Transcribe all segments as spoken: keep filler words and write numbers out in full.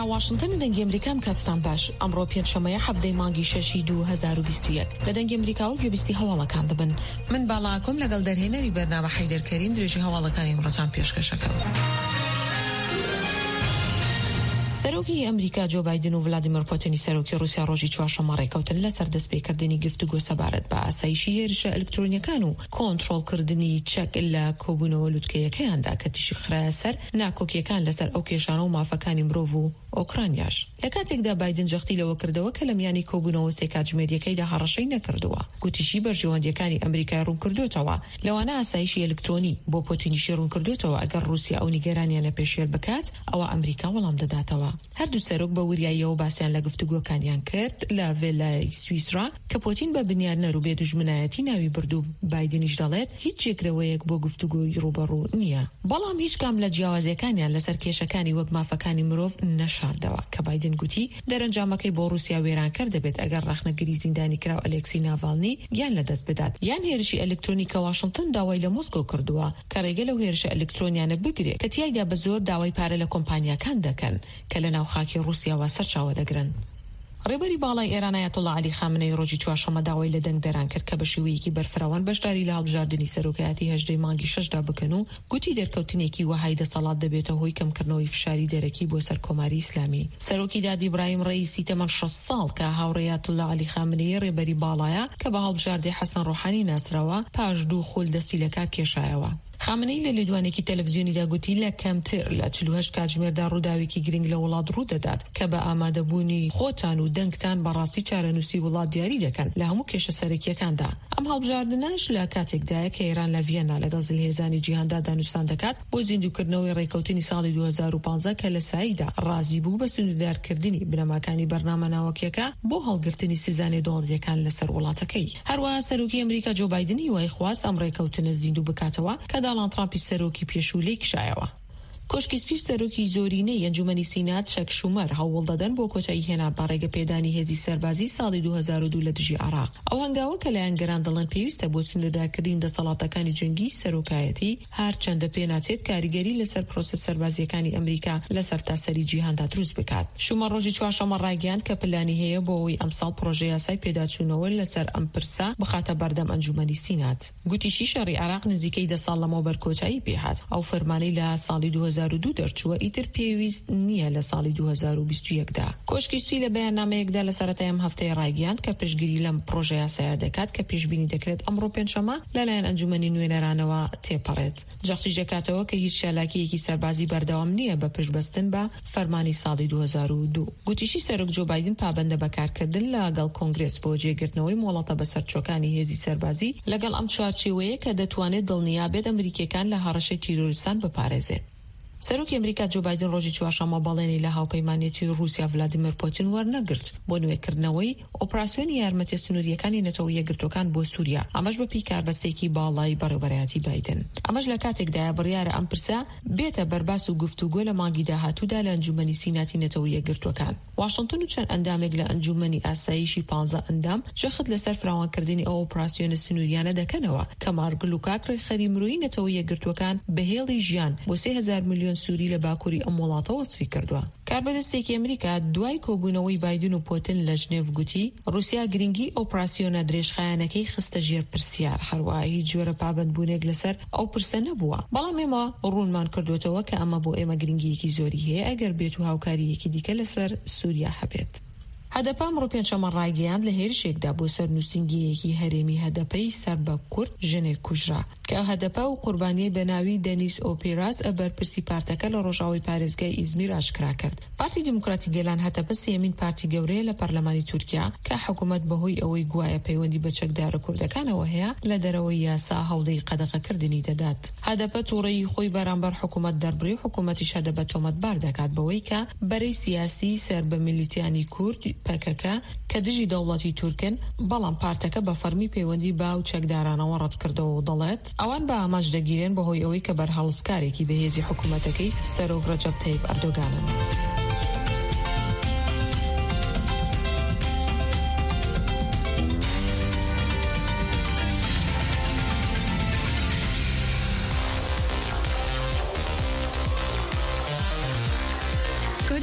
لە واشنگتن دەنگی ئەمریکا کاتتان باش ئەمڕۆ پێنجشەمەیە هەفتەی مانگی شەشی دوو هەزار و بیست و یەک لە دەنگی ئەمریکا و گوێبیستی هەواڵەکان دەبن. من باڵاکۆم لەگەڵ دەرهێنەری بەرنامە حەیدەر کەریم درێژی هەواڵەکانی ئەمڕۆتان پێشکەشەکەم. سەرۆکی ئەمریکا جو بایدن و ولادیمیر پوتینی سەرۆکی رووسیا ڕۆژی چوارشەممە ڕێکەوتن لەسەر دەستپێکردنی گفتوگۆ سەبارەت بە ئاسایشی هێرشە ئەلکترۆنیەکان و کۆنتڕۆڵکردنی چەک لە کۆبوونەوە لووتکەیەکەیاندا کە تیشی خرایە سەر ناکۆکیەکان لەسەر ئەو کێشانە و مافەکانی مرۆڤ و ئۆکرانیاش. لە کاتێکدا بایدن جەختی لەوە کردەوە کە لە میانی کۆبوونەوە سێ کاتژمێریەکەیدا هەڕەشەی نەکردووە. گوتیشی بەرژەوەندیەکانی ئەمریکای ڕوون کردوتەوە لەوانە ئاسایشی ئەلکترۆنی بۆ پوتینیشی ڕوون کردوتەوە ئەگەر رووسیا ئەو نیگەرانیانە پێشێل بکات ئەوە ئەمریکا وەڵام دەداتەوە. هەردوو سەرۆک بە وریاییەوە باسییان لە گفتوگۆکانیان کرد لە ڤێلای سویسرا کە پوتین بە بنیادنەر و بێدوژمنایەتی ناوی بردو. بایدنیش دەڵێت هیچ جێگرەوەیەک بۆ گفتوگۆی ڕوبەڕوو نییە، بەڵام هیچ کام لە جیاوازیەکانیان لەسەر کێشەکانی وەک مافەکانی مرۆڤ نەشاردەوە کە بایدن گوتی دەرەنجامەکەی بۆ رووسیا وێرانکەر دەبێت ئەگەر ڕاخنەگری زیندانی کراو ئەلێکسی ناڤالنی گیان لەدەست بدات یان هێرشی ئەلکترۆنیکە واشنگتن داوای لە مۆسکۆ کردووە کە ڕێگە لەو هێرشە ئەلکترۆنیانە بگرێت کە تیایدا بە زۆر داوای پارە لە کۆمپانیاکان دەکەن کە لە ناو خاکی رووسیاوە سەرچاوە دەگرن. ڕێبەری باڵای ئێران ئایەتوڵا عەلی خامنەی ڕۆژی چوارشەممە داوای لە دەنگ دەران کرد کە بە شێوەیەکی بەرفراوان بەشداری لە هەڵبژاردننی سەرۆکایەتی هەژدەی مانگی شەشدا بکەن و گوتی دەرکەوتنێکی وەهای دەسەڵات دەبێتە هۆی کەمکردنەوەی فشاری دەرەکی بۆ سەر کۆماری ئیسلامی. سەرۆکی داد ئیبراهیم ڕەئیسی تەمەن شەش ساڵ کە هاوڕێی ئایەتوڵا عەلی خامنەی ڕێبەری باڵایە کە بە هەڵبژاردەی حەسەن ڕۆحانی ناسراوە پاش دوو خول دەستی لە کار کێشایەوە. خامنەی لە لێدوانێکی تەلەڤیزیۆنیدا گوتی لە کەمتر لە چل و هەشت کاتژمێردا ڕووداوێکی گرنگ لە وڵات ڕوو دەدات کە بە ئامادەبوونی خۆتان و دەنگتان بەڕاستی چارەنووسی وڵات دیاری دەکەن لە هەموو کێشە سەرەکیەکاندا. ئەم هەڵبژاردنەش لە کاتێکدایە کە ئێران لە ڤیەنا لەگەڵ جلهێزانی جیهاندا دانوستان دەکات بۆ زیندووکردنەوەی ڕێکەوتنی ساڵی دوو هەزار و پانزە کە لە ساییدا ڕازی بوو بە سنوردارکردنی بنەماکانی بەرنامە ناوەکیەکە بۆ هەڵگرتنی سزانێ دۆڵەتەکان لەسەر وڵاتەکەی. هەروەها سەرۆکی ئەمریکا جو بایدنی وای خواست ئەم ڕێکەوتنە زیندوو بکاتەوە کە داڵان ترامپی سەرۆکی پێشوولەی کشایەوە. کۆشکی سپیر سەرۆکی زۆرینەی ئەنجومەنی سینات چەک شومەر هەوڵ دەدەن بۆ کۆتایی هێنان بە ڕێگەپێدانی هێزی سەربازی ساڵی دوو هەزار و دوو لە دژی عێراق. ئەو هەنگاوە کە لایەنگەران دەڵێن پێویستە بۆ سنوردارکردنی دەسەڵاتەکانی جەنگی سەرۆکایەتی هەرچەندە پێ ناچێت کاریگەری لەسەر پرۆسە سەربازیەکانی ئەمریکا لەسەر تاسەری جیهاندا دروست بکات. شومەر ڕۆژی چوارشەممە ڕایگەیاند کە پلانی هەیە بۆ ئەوەی ئەمساڵ پرۆژەی یاسای پێداچوونەوە لەسەر ئەم پرسە بخاتە بەردەم ئەنجومەنی سینات. گوتیشی شەڕی عێراق نزیکەی دە ساڵ لەمەوبەر کۆتایی پێهات. ئەو فەرمانەی لە ساڵی دوو هەزار و دوو دەرچووە ئیتر پێویست نییە لە ساڵی دوو هەزار و بیست و یەکدا. کۆشکی سپی لە بەیاننامەیەکدا لە سەرەتای ئەم هەفتەی ڕایگەیاند کە پشتگیری لەم پرۆژە یاسایە دەکات کە پێشبینی دەکرێت ئەمڕۆ پێنجشەممە لەلایەن ئەنجومەنی نوێنەرانەوە تێپەڕێت. جەختی دەکاتەوە کە هیچ شالاکیەکی سەربازی بەردەوام نییە بە پشتبەستن بە فەرمانی ساڵی دوو هەزار و دوو. گوتیشی سەرۆک جو بایدن پابەندە بەکارکردن لەگەڵ کۆنگرێس بۆ جێگرتنەوەی مۆڵەتە بەسەرچۆکانی هێزی سەربازی لەگەڵ ئەم چوارچێوەیە کە دەتوانێت دڵنیابێت ئەمریکیەکان لە هەڕەشەی تیرۆریستان بپارێزێت. سەرۆکی ئەمریکا جو بایدن ڕۆژی چوارشەممە بەڵێنی لە هاوپەیمانێتی رووسیا ڤلادیمیر پوتین وەرنەگرت بۆ نوێکردنەوەی ئۆپراسیۆنی یارمەتیە سنووریەکانی نەتەوەی یەکگرتوەکان بۆ سووریا، ئەمەش بە پیکاربەستێکی باڵای بەڕێوەبەرایەتی بایدن. ئەمەش لە کاتێکدایە بڕیارە ئەم پرسە بێتە بەرباس و گفتوگۆ لە مانگی داهاتوودا لە ئەنجومەنی سیناتی نەتەوەی یەکگرتوەکان. واشنگتن و چەند ئەندامێک لە ئەنجومەنی ئاسایشی پانزە ئەندام جەخت لەسەر فراوانکردنی ئەو ئۆپراسیۆنە سنووریانە دەکەنەوە کە مارگل و کاکڕی خەری مرۆیی نەتەوەی یەکگرتوەکان بەهێڵی ژیان بۆ سێ هەزار ملیۆن سووری لە باکووری ئەم وڵاتە وەسفی کردووە. کاربەدەستێکی ئەمریکا دوای کۆبوونەوەی بایدن و پوتین لە ژنێڤ گوتی رووسیا گرنگی ئۆپراسیۆنە درێژخایەنەکەی خستە ژێر پرسیار، هەروەها هیچ جۆرە پابەندبوونێک لەسەر ئەو پرسە نەبووە. بەڵام ئێمە ڕوونمان کردوێتەوە کە ئەمە بۆ ئێمە گرنگیەکی زۆری هەیە ئەگەر بێت و هاوکاریەکی دیکە لەسەر سووریا هەبێت. هەدەپا ئەمڕۆ پێنجشەممە ڕایگەیاند لە هێرشێکدا بۆ سەر نووسنگیەکی هەرێمی هەدەپەی سەر بە کورد ژنێک کوژرا کە هەدەپا و قوربانیی بە ناوی دەنیس ئۆپێراز بەرپرسی پارتەکە لە ڕۆژاوی پارێزگای ئیزمیر ئاشکرا کرد. پارتی دیموکراتی گەلان هەدەپە سێمین پارتی گەورەیە لە پەرلەمانی تورکیا کە حکوومەت بەهۆی ئەوەی گوایە پەیوەندی بە چەکدارە کوردەکانەوە هەیە لە دەرەوەی یاسا هەوڵەی قەدەغەکردنی دەدات. هەدەپە تووڕەیی خۆی بەرامبەر حکوومەت دەربڕی حکوومەتیش هەدەپە تۆمەتبار دەکات بەوەی کە بەرەی سیاسی سەر بە میلیتیانی کورد پەکەکە کە دژی دەوڵەتی تورکن، بەڵام پارتەکە بە فەرمی پەیوەندی با و چەکدارانەوە ڕەت کردەوە و دەڵێت ئەوان بە ئاماژ دەگیرێن بەهۆی ئەوەی کە بەرهەڵسکارێکی بەهێزی حکوومەتەکەی سەرۆک ڕەجەب تەیب ئەردۆگانن.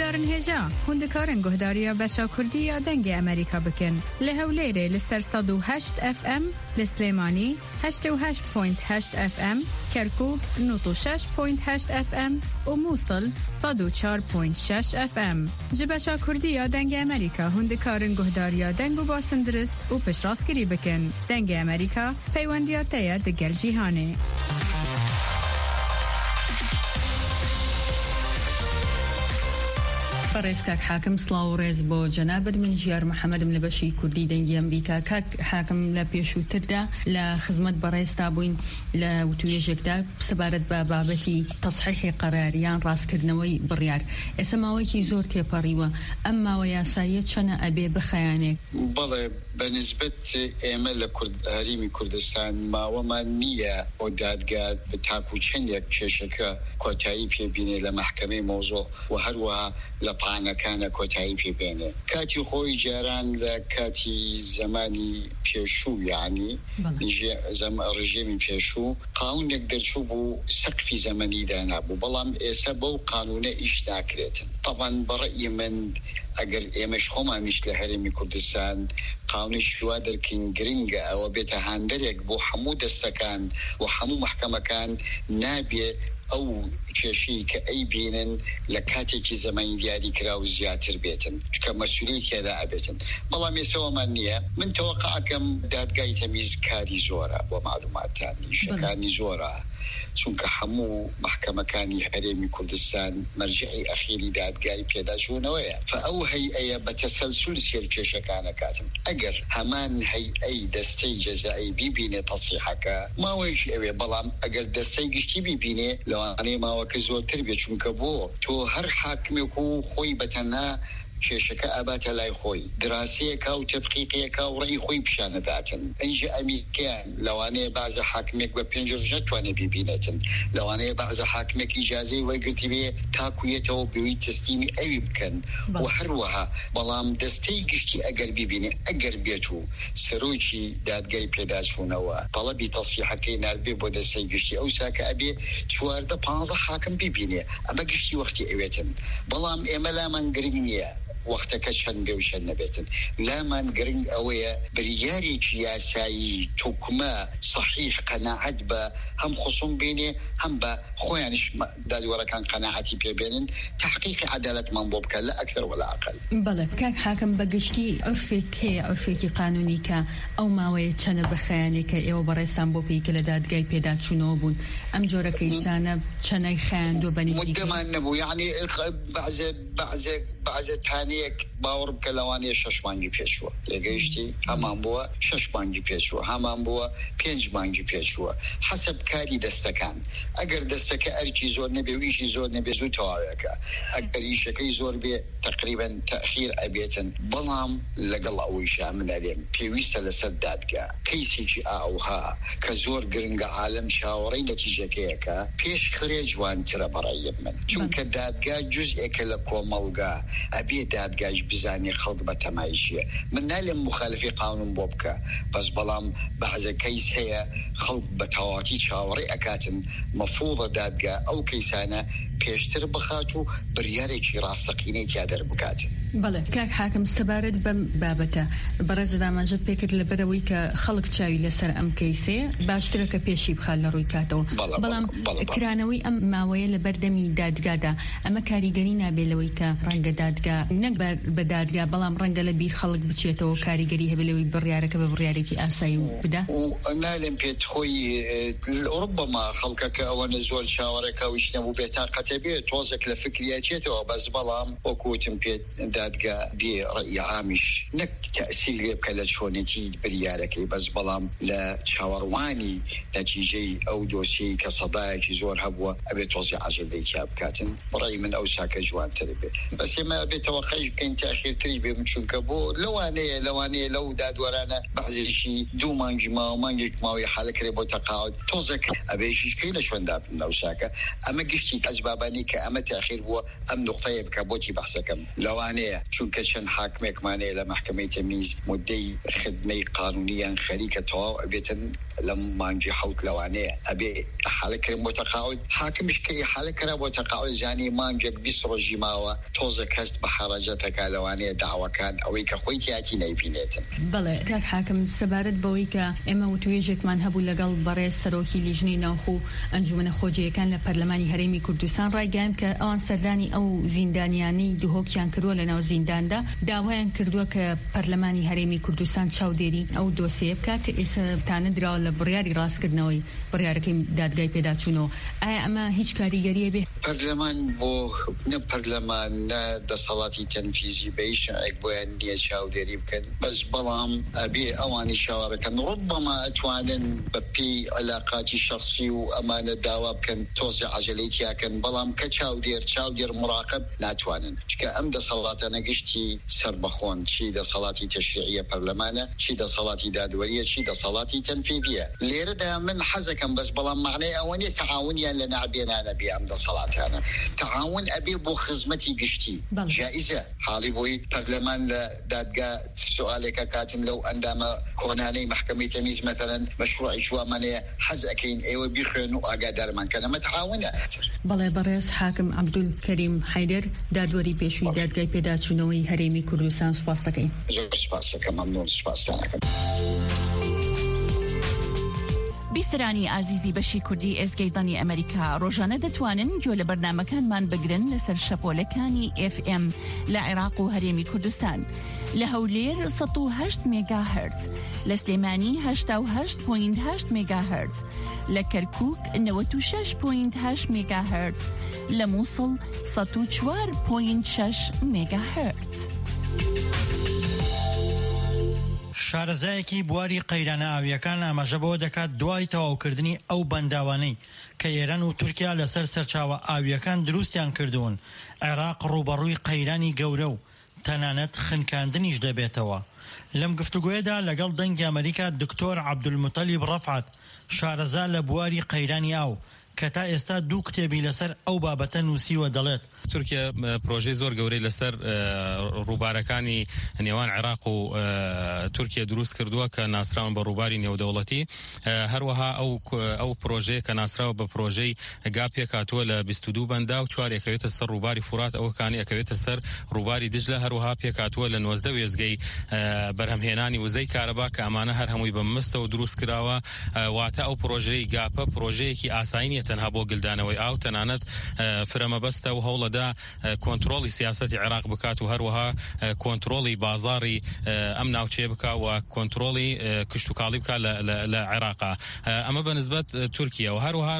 جارن هجا هندکارن گهداریا بشا کردیا دنگ امریکا بکن لهولیره لسر صد و هشت اف ام لسلیمانی هشت و هشت پوینت هشت اف ام کرکوک نوت و شش پوینت هشت اف ام و موصل صد و چار پوینت شش اف ام جبشا کردیا دنگ امریکا هندکارن گهداریا دنگ و باسن درست و پشراسکری بکن دنگ امریکا پیوندیا تیا دگر جیهانه. فرس كاك حاكم سلاوريز بو جنابد من جيار محمد من لبشي كردي دنجي أمريكا كاك حاكم لبيشو تردا لخدمة برئيس تابوين لوتويجك دا بسبارة بابتي تصحيح قراريان راس كردنوي بريار اسماوي كي زور تيباريوا أما ويا سايد شنا أبي بخيانك بله بنسبة إعمال كرد هريمي كردستان ما وما نية ودادقات بتاكو چندك كشكا كوتاي في بيني لمحكمة موضوع وهروها لطعنا كان كوتاي في بيني كاتي خوي جاران لكاتي زماني بيشو يعني زم رجيم بيشو قانون يقدر شوبو سقف زمني دانا بو بلام إسابو قانون إيش ناكريتن طبعا برأي من اگر ایمش خوما مش لهرمی کردستان قانون شوادر کین گرینگا او بیت هندرک بو حمود استکان و حمو محکمه کان نابی او کشی که ای بینن لکاتی که زمانی دیاری کراو زیاتر بیتن که مسئولیت هذا ابیتن بلا میسوا منیه من توقع کم دادگاه تمیز کاری زورا و معلومات تانی شکانی زورا چونکە هەموو محکەمەکانی هەرێمی کوردستان مرجعی ئەخیری دادگای پێداچوونەوەیە فەئەو هەیئەیە بە تەسەلسول سێرکێشەکانەکاتن ئەگەر هەمان هەیئەی دەستەی جەزایی بیبینێ تەسیحەکە ماوەیەکی ئەوێ بەڵام ئەگەر دەستەی گشتی بیبینێ لەوانەیە ماوەکە زۆرتر بێ چونکە بۆ تۆ هەر حاکمێک و خۆی بەتەنها کێشەکە ئاباتە لای خۆی دراسەیەکە و تەدقیقێکە و ڕێی خۆی پیشانەداتن ئەنجی ئەمیریکیان لەوانەیە بەعزە حاکمێک بە پێنج ڕۆژ نەتوانێ بیبینێتن لەوانەیە بەعزە حاکمێک ئیجازەی وەرگرتی بێ تاکوویەتەوە بێوی تەسلیمی ئەوی بکەن و هەروەها بەڵام دەستەی گشتی ئەگەر بیبینێ ئەگەر بێت و سەرۆکی دادگای پێداچوونەوە تەڵەبی تەسیحەکەی نادبێ بۆ دەستەی گشتی ئەو ساکە ئەبێ چواردە پانزە حاکم بیبینێ ئەمە گشتی وەختی ئەوێتن بەڵام ئێمە لامان گرنگ نییە وقتك شن بيوشن نبيتن لا من قرن أويا برياري ياساي توكما صحيح قناعة با هم خصوم بيني هم با خوانش دادي ورا كان قناعتي بينن تحقيق عدالة منبوبك لا أكثر ولا أقل. بله كاك حاكم بقشتي عرفك هي عرفك قانونيك أو ما ويتشن بخيانك أو بريسان بوبيك لداد جاي بيدات شنوبون أم جورك إنسانة شناي خان دو بني مدما النبو يعني بعز بعز بعز تاني باور بکەلەوانەیە شەش مانگی پێچووە لێگەیشتی هەمان بووە شەش مانگی پێچووە هەمان بووە پێنج مانگی پێچووە حەسەب کاری دەستەکان ئەگەر دەستەکە ئەرکی زۆر نەبێ و ئیشی زۆر نەبێ زوو تەواوەکە ئەگەر ئیشەکەی زۆر بێ تقریبا تەخیر ئەبێتن بەڵام لەگەڵ ئەوەیشا منەڵێم پێویستە لەسەر دادگا کەیسێکی ئاوها کە زۆر گرنگە عالم چاوەڕێی نەتیجەکەیەکە پێش خرێ جوانترە بەڕێی من چونکە دادگا جوزئێکە لە کۆمەڵگا ئەبێ دادگاش بزاني خلق بتمايشية من نالم مخالفي قانون بوبكا بس بلام بعض كيس هي خلق بتواتي شاوري أكاتن مفروضة دادقا أو كيسانة بيشتر بخاتو برياريكي راستقيني تيادر بكاتن بله كاك حاكم سبارد بابته برز داما جد بيكر لبروي كخلق تشاوي لسر أم كيسي باشترك بيشي بخال لرويكاتو بلام كرانوي أم ماوية لبردمي دادقا دا أما كاريگرينا بيلوي كرنگ دادقا نقبر بدادقا بلام رنگ لبير خلق بچيتو كاريگري هبلوي بريارك ببرياريكي آساي بدا ونالم بيت خوي ربما خلقك أو نزول شاورك أو يشنبو بيتاقة بيه توزك لفكرياتيتو بس بلام وكوتم بيت دادقا برأي عامش نك تأثير بكلا شونتي برياركي بس بلام لا شاورواني نتيجي أو دوسي كصدايك زور هبوة أبي توزع عجل ذيك بكاتن برأي من أوساك جوان تربي بس ما أبي توقعش كين تأخير تربي مشون كبو لواني لواني لو داد ورانا بعض الشيء دو مانجي ما ومانجي ما حالك ريبو تقاعد توزك أبي شيء كينا شون داب من أوساك أما قشتي أسباباني كأما تأخير بو أم نقطة بكابوتي بحثكم لواني نییە چونکە چەند حاکمێکمانەیە لە محکمەی تەمیز مدەی خدمەی قانونیان خەریکە تەواو ئەبێتن لە مانگی حوت لەوانەیە ئەبێ حالەکردن بۆ تەقاعد حاکمیش کە حالەکرا بۆ تەقاعد زانی مانگێک بیست ڕۆژی ماوە تۆزە کەست بە حراجەتەکە لەوانەیە داواکان ئەوەی کە خۆی تیاتی نەیبینێتن. بەڵێ کاک حاکم سەبارەت بەوەی کە ئێمە وتوێژێکمان هەبوو لەگەڵ بەڕێز سەرۆکی لیژنەی ناوخۆ و ئەنجومەنە خۆجیەکان لە پەرلەمانی هەرێمی کوردستان ڕایگەیاند کە ئەوان سەردانی ئەو زیندانیانی دوهۆکیان کردووە لە ناو زینداندا داوایان کردووە کە پەرلەمانی هەرێمی کوردستان چاودێری ئەو دۆسیە بکە کە ئێستانە دراوە لە بڕیاری ڕاستکردنەوەی بڕیارەکەی دادگای پێداچوونەوە. ئایا ئەمە هیچ کاریگەریە بێ؟ پەرلەمان بۆ نە پەرلەمان نە دەسەڵاتی تەنفیزی بەیش ئەک بۆیان نییە چاودێری بکەن بەس بەڵام ئەبێ ئەوانی شاوەڕەکەن ڕبما ئەتوانن بە پێی علاقاتی شخصی و ئەمانە داوا بکەن تۆزی عەجەلەی تیاکەن بەڵام کە چاودێر چاودێر مراقب ناتوانن چکە ئەم دەسەڵاتە نەگشتی سربەخۆن چی دەسەڵاتی تەشریعیە پەرلەمانە چی دەسەڵاتی دادوەریە چی دەسەڵاتی تەنفیذیە. لێرەدا من حەزەکەم بەس بەڵام معنای ئەوە نیە تەعاونیان لە نابێنانە بێ ئەم دەسەڵاتانە تەعاون ئەبێ بۆ خزمەتی گشتی جائزە حاڵی بۆی پەرلەمان لە دادگا سوالێکە کاتن لەو ئەندامە کۆنانەی محکمەی تەمیز مەثەلەن مەشروعی شوامانەیە حەز ئەکەین ئێوە بیخوێن و ئاگادارمان کە نەمە تەعاونە. بەڵێ بەڕێز حاکم عەبدول کەریم حەیدەر دادوەری پێشووی دادگای پێداچوونەوەی هەرێمی کوردستان سوپاس دەکەین. زۆر سوپاس دەکەم مەمنون سوپاستان دەکەم. بیسەرانی ئازیزی بەشی کوردی ئێزگەی ئەمریکا ڕۆژانە دەتوانن گوێ لە بەرنامەکانمان بگرن لەسەر شەپۆلەکانی ئێف ئێم لە عێراق و هەرێمی کوردستان لە هەولێر سەد و هەشت مێگا هەرتز، لە سلێمانی هەشتا و هەشت پۆینت هەشت مێگا هەرتز، لە کەرکووک نەوەت و شەش پۆینت هەشت مێگا هەرتز، لە مووسڵ سەد و چوار پۆینت شەش مێگا هەرتز. شارەزایەکی بواری قەیرانە ئاویەکان ئاماژە بەوە دەکات دوای تەواوکردنی ئەو بەنداوانەی کە ئێران و تورکیا لەسەر سەرچاوە ئاویەکان دروستیان کردوون. عێراق ڕوبەڕووی قەیرانی گەورە و تەنانەت خنکاندنیش دەبێتەوە. لەم گفتوگوۆیەدا لەگەڵ دەنگی ئەمریکا دکتۆر عەبدولموتەلیب ڕەفعەت شارەزا لە بواری قەیرانی ئاو کە تا ئێستا دوو کتێبی لەسەر ئەو بابەتە نووسیوە دەڵێت تورکیا پرۆژەی زۆر گەورەی لەسەر ڕووبارەکانی نێوان عێراق و تورکیا دروست کردووە کە ناسراون بە ڕووباری نێودەوڵەتی. هەروەها ئەو ئەو پرۆژەیە کە ناسراوە بە پرۆژەی گاپێ کاتووە لە بیست و دوو بەندا و چوار ئەکەوێتە سەر ڕووباری فورات ئەوەکانی ئەکەوێتە سەر ڕووباری دجلە. هەروەها پێکاتووە لە نۆزدە وێزگەی بەرهەمهێنانی وزەی کارەبا کە ئەمانە هەر هەمووی بە مستەوە دروست کراوە. واتە ئەو پرۆژەی گاپە پرۆژەیەکی ئاسایی نیە تەنها بۆ گلدانەوەی ئاو، تەنانەت فرەمەبەستە و هەوڵەدا کۆنتڕۆڵی سیاسەتی عێراق بکات و هەروەها کۆنتڕۆڵی بازاڕی ئەم ناوچێ بکا و کۆنتڕۆڵی کشتوکاڵی بکات لە عێراقا. ئەمە بەنسبەت تورکیا و هەروەها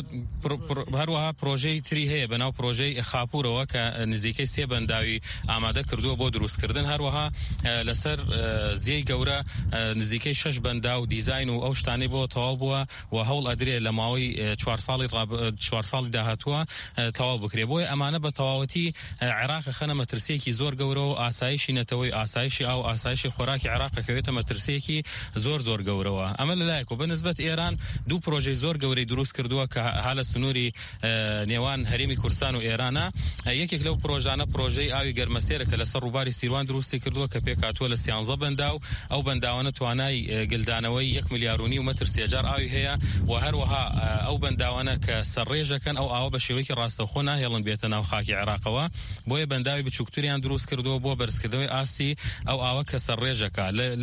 هەروەها پرۆژەی تری هەیە بەناو پرۆژەی خاپوورەوە کە نزیکەی سێ بەنداوی ئامادە کردووە بۆ دروستکردن. هەروەها لەسەر زیەی گەورە نزیکەی شەش بەندا و دیزاین و ئەو شتانەی بۆ تەواو بووە و هەوڵ ئەدرێ لە ماوەی چوار ساڵی چوار ساڵی داهاتووە تەواو بکرێ. بۆیە ئەمانە بە تەواوەتی عێراق خەنە مەترسیەکی زۆر گەورە و ئاسایشی نەتەوەی ئاسایشی ئاو ئاسایشی خۆراکی عێراق کەوێتە مەترسیەکی زۆر زۆر گەورەوە. ئەمە لەلایەک و بەنسبەت ئێران دوو پرۆژەی زۆر گەورەی دروست کردووە کە هالە سنووری نێوان هەرێمی کوردستان و ئێرانە. یەکێک لەو پرۆژانە پرۆژەی ئاوی گەرمەسێرە کە لەسەر ڕووباری سیروان دروستی کردووە کە پێکاتووە لە سیانزە بەندا و ئەو بەنداوانە توانای گلدانەوەی یەک ملیار و نی و مەتر سێجار ئاوی هەیە و هەروەها ئەو بەنداوانە کە سەرڕێژەکەن ئەو ئاوە بە شێوەیەکی ڕاستەوخۆ ناهێڵن بێتە ناو خاکی عێراقەوە. بۆیە بەنداوی بچووکتریان دروست کردووە بۆ بەرزکردنەوەی ئاستی ئەو ئاوە کە سەرڕێژەکە.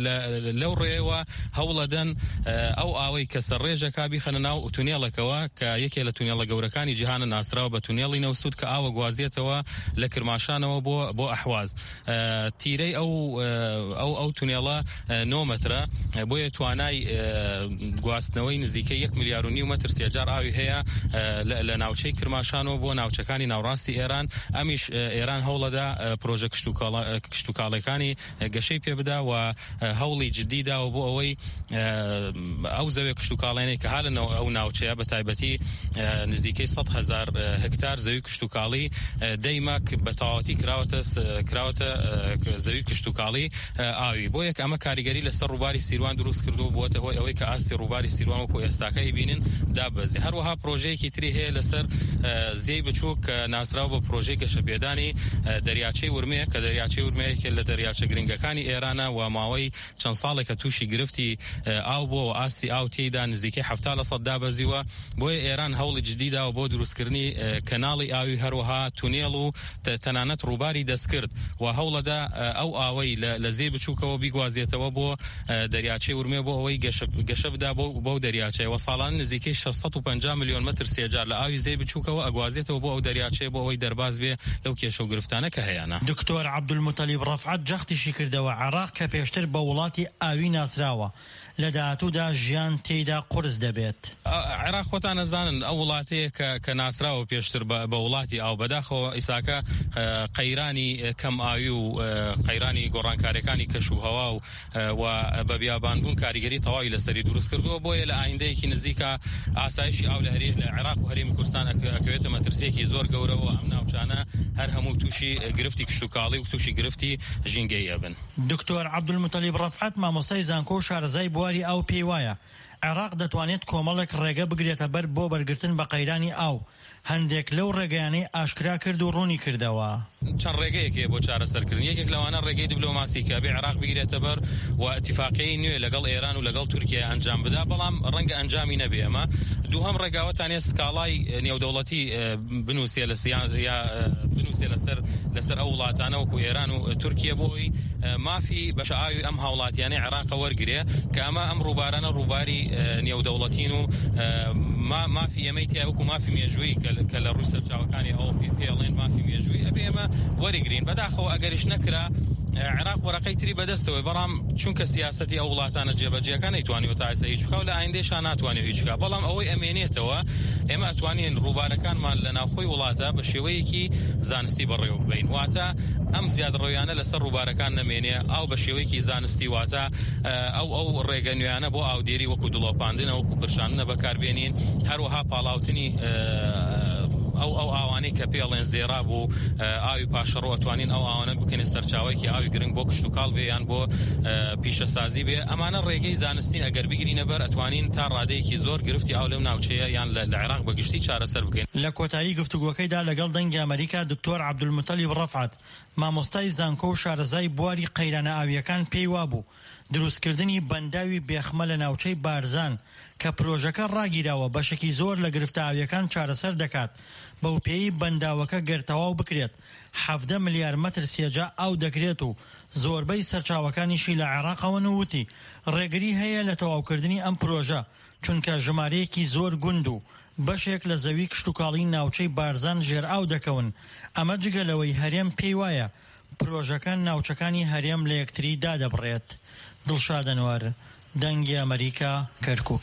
لەو ڕێەوە هەوڵەدەن ئەو ئاوەی کە سەرڕێژەکە بیخەنە ناو تونێڵەکەوە کە یەکێ لە تونێڵە گەورەکانی جیهانە ناسراوە بە تونێڵی نەوسود کە ئاوە گوازێتەوە لە کرماشانەوە بۆ بۆ ئەحواز. تیرەی ئەو ئەو ئەو تونێڵە نۆ مەترە بۆیە توانای گواستنەوەی نزیکەی یەک ملیار و نی و مەتر سێجار ئاوی هەیە لە ناوچەی کرماشانەوە بۆ ناوچەکانی ناوڕاستی ئێران. ئەمیش ئێران هەوڵەدا پرۆژە کشتوکاڵەکانی گەشەی پێ بدا و هەوڵی جدیداوە بۆ ئەوەی ئەو زەوێ کشتوکاڵێنەی کە هالە ئەو ناوچەیە بە تایبەتی نزیکەی سەد هەزار هەکتار زەوی کشتوکاڵی دەیمە بە تەواوەتی کراوەتە کراوەتە زەوی کشتوکاڵی ئاوی. بۆ یەک ئەمە کاریگەری لەسەر ڕووباری سیروان دروست کردو بۆتە هۆی ئەوەی کە ئاستی ڕووباری سیروان وەکو ئێستاکە بینن دابەزی. هەروەها پرۆژەی پرۆژەیەکی تری هەیە لەسەر زێی بچووک کە ناسراو بە پرۆژەی گەشەپێدانی دەریاچەی ورمەیە کە دەریاچەی ورمەیەکێک لە دەریاچە گرنگەکانی ئێرانە و ماوەی چەند ساڵێکە تووشی گرفتی ئاو بۆ و ئاستی ئاو تێیدا نزیکەی هەفتاد لە سەد دابەزیوە. بۆیە ئێران هەوڵی جدیدا و بۆ دروستکردنی کەناڵی ئاوی هەروەها تونێڵ و تەنانەت ڕووباری دەستکرد و هەوڵەدا ئەو ئاوەی لە زێ بچووکەوە بیگوازێتەوە بۆ دەریاچەی ورمێ بۆ ئەوەی گەشە بدا بۆ دەریاچەیەوە. ساڵان نزیکەی شەشسەد و پەنجا میلیۆن مەتر سێجار لە ئاوی زێ بچووکەوە ئەگوازێتەوە بۆ ئەو دەریاچەیە بۆ ئەوەی دەرباز بێ لەو کێشە و گرفتانە کە هەیەە. دکتۆر عەبدولموتەلیب ڕەفعەت جەختیشی کردەوە عێراق کە پێشتر بە وڵاتی ئاوی ناسراوە لە داهاتوودا ژیان تێیدا قورس دەبێت. عێراق خۆتان نەزانن ئەو وڵاتەیە کە ناسراوە پێشتر بە وڵاتی ئاو بەداخەوە ئیساکە قەیرانی کەم ئاوی و قەیرانی گۆڕانکاریەکانی کەش و هەوا و بە بیابانبوون کاریگەری تەواوی لەسەری دروست کردووە. بۆیە لە ئایندەیەکی نزیکە ئاسایشی ئاو لە عێراق و هەرێمی کوردستان ئەکەوێتە مەترسیەکی زۆر گەورەوە. ئەم ناوچانە هەر هەموو تووشی گرفتی کشتوکاڵی و تووشی گرفتی ژینگەی ئەبن. دکتۆر عەبدولموتەلیب ڕەفعەت مامۆستای زانکۆ و شارەزای بواری ئاو پێی وایە عێراق دەتوانێت کۆمەڵێک ڕێگە بگرێتە بەر بۆ بەرگرتن بە قەیرانی ئاو. هەندێک لەو ڕێگەیانەی ئاشکرا کرد و ڕوونی کردەوە. چەند ڕێگەیەکێ بۆ چارەسەرکردن. یەکێک لەوانە ڕێگەی دیبلۆماسی کە بێ عێراق بگرێتە بەر و ئەتیفاقیەی نوێ لەگەڵ ئێران و لەگەڵ تورکیا ئەنجام بدا، بەڵام ڕەنگە ئەنجامی نەبێ. ئەمە دووهەم ڕێگاوەتانێ سکاڵای نێودەوڵەتی بنووسێ لە یا بنووسێ لەسەر لەسەر ئەو وڵاتانە وەکو ئێران و تورکیا بۆی مافی بەشە ئاوی ئەم هاوڵاتیانەی عێراق وەرگرێ کە ئەمە ئەم ڕووبارانە ڕووباری نێودەوڵەتین و مافی ئەمەی تیا وەکو مافی مێژووی کە لە ڕووی سەرچاوەکانی ئەو پێڵێن مافی مێژووی ئەبێ ئێمە وەرگرین. بەداخەوە ئەگەریش نەکرا عێراق وەرەقەی تری بەدەستەوەی، بەڵام چونکە سیاسەتی ئەو وڵاتانە جێبەجێەکان نەیتوانی و تایسە هیچ بکە و لە ئایندێشان ناتوانێت هیچ بکە. بەڵام ئەوەی ئەمێنێتەوە ئێمە ئەتوانین ڕووبارەکانمان لە ناوخۆی وڵاتە بە شێوەیەکی زانستی بەڕێوە ببین. واتە ئەم زیادڕۆیانە لەسەر ڕووبارەکان نەمێنێ، ئاو بە شێوەیەکی زانستی واتە ئەو ئەو ڕێگە نوێیانە بۆ ئاودێری وەکو دڵۆپاندنە وەکو پرشاندنە بەکاربێنین، هەروەها پاڵاوتنی ئەو ئەو ئاوانەی کە پێڵێن زێرا بوو ئاوی پاشەڕۆ ئەتوانین ئەو ئاوانە بکەنێ سەرچاوەیەکی ئاوی گرنگ بۆ کشتوکاڵ بێ یان بۆ پیشەسازی بێ. ئەمانە ڕێگەی زانستین ئەگەر بگرینە بەر ئەتوانین تا ڕادەیەکی زۆر گرفتی ئاو لەم ناوچەیە یان لە عێراق بەگشتی چارەسەر بکەین. لە کۆتایی گفتوگۆکەیدا لەگەڵ دەنگی ئەمریکا دکتۆر عەبدولموتەلیب ڕەفعەت مامۆستای زانکۆ و شارەزای بواری قەیرانە ئاویەکان پێی وابوو دروستکردنی بەنداوی بێخمە لە ناوچەی بارزان کە پرۆژەکە ڕاگیراوە بەشێکی زۆر لە گرفتە ئاویەکان چارەسەر دەکات. بەو پێی بەنداوەکە گەرتەواو بکرێت حەڤدە ملیار مەتر سێجا ئاو دەکرێت و زۆربەی سەرچاوەکانیشی لە عێراقەوە نووتی. ڕێگری هەیە لە تەواوکردنی ئەم پرۆژە چونکە ژمارەیەکی زۆر گوند و بەشێک لە زەوی کشتوکاڵی ناوچەی بارزان ژێر ئاو دەکەون. ئەمە جگەلەوەی هەرێم پێی وایە پرۆژەکان ناوچەکانی هەرێم لە یەکتری دادەبڕێت. دڵشاد ئەنوەر، دەنگی ئەمریکا، کەرکووک.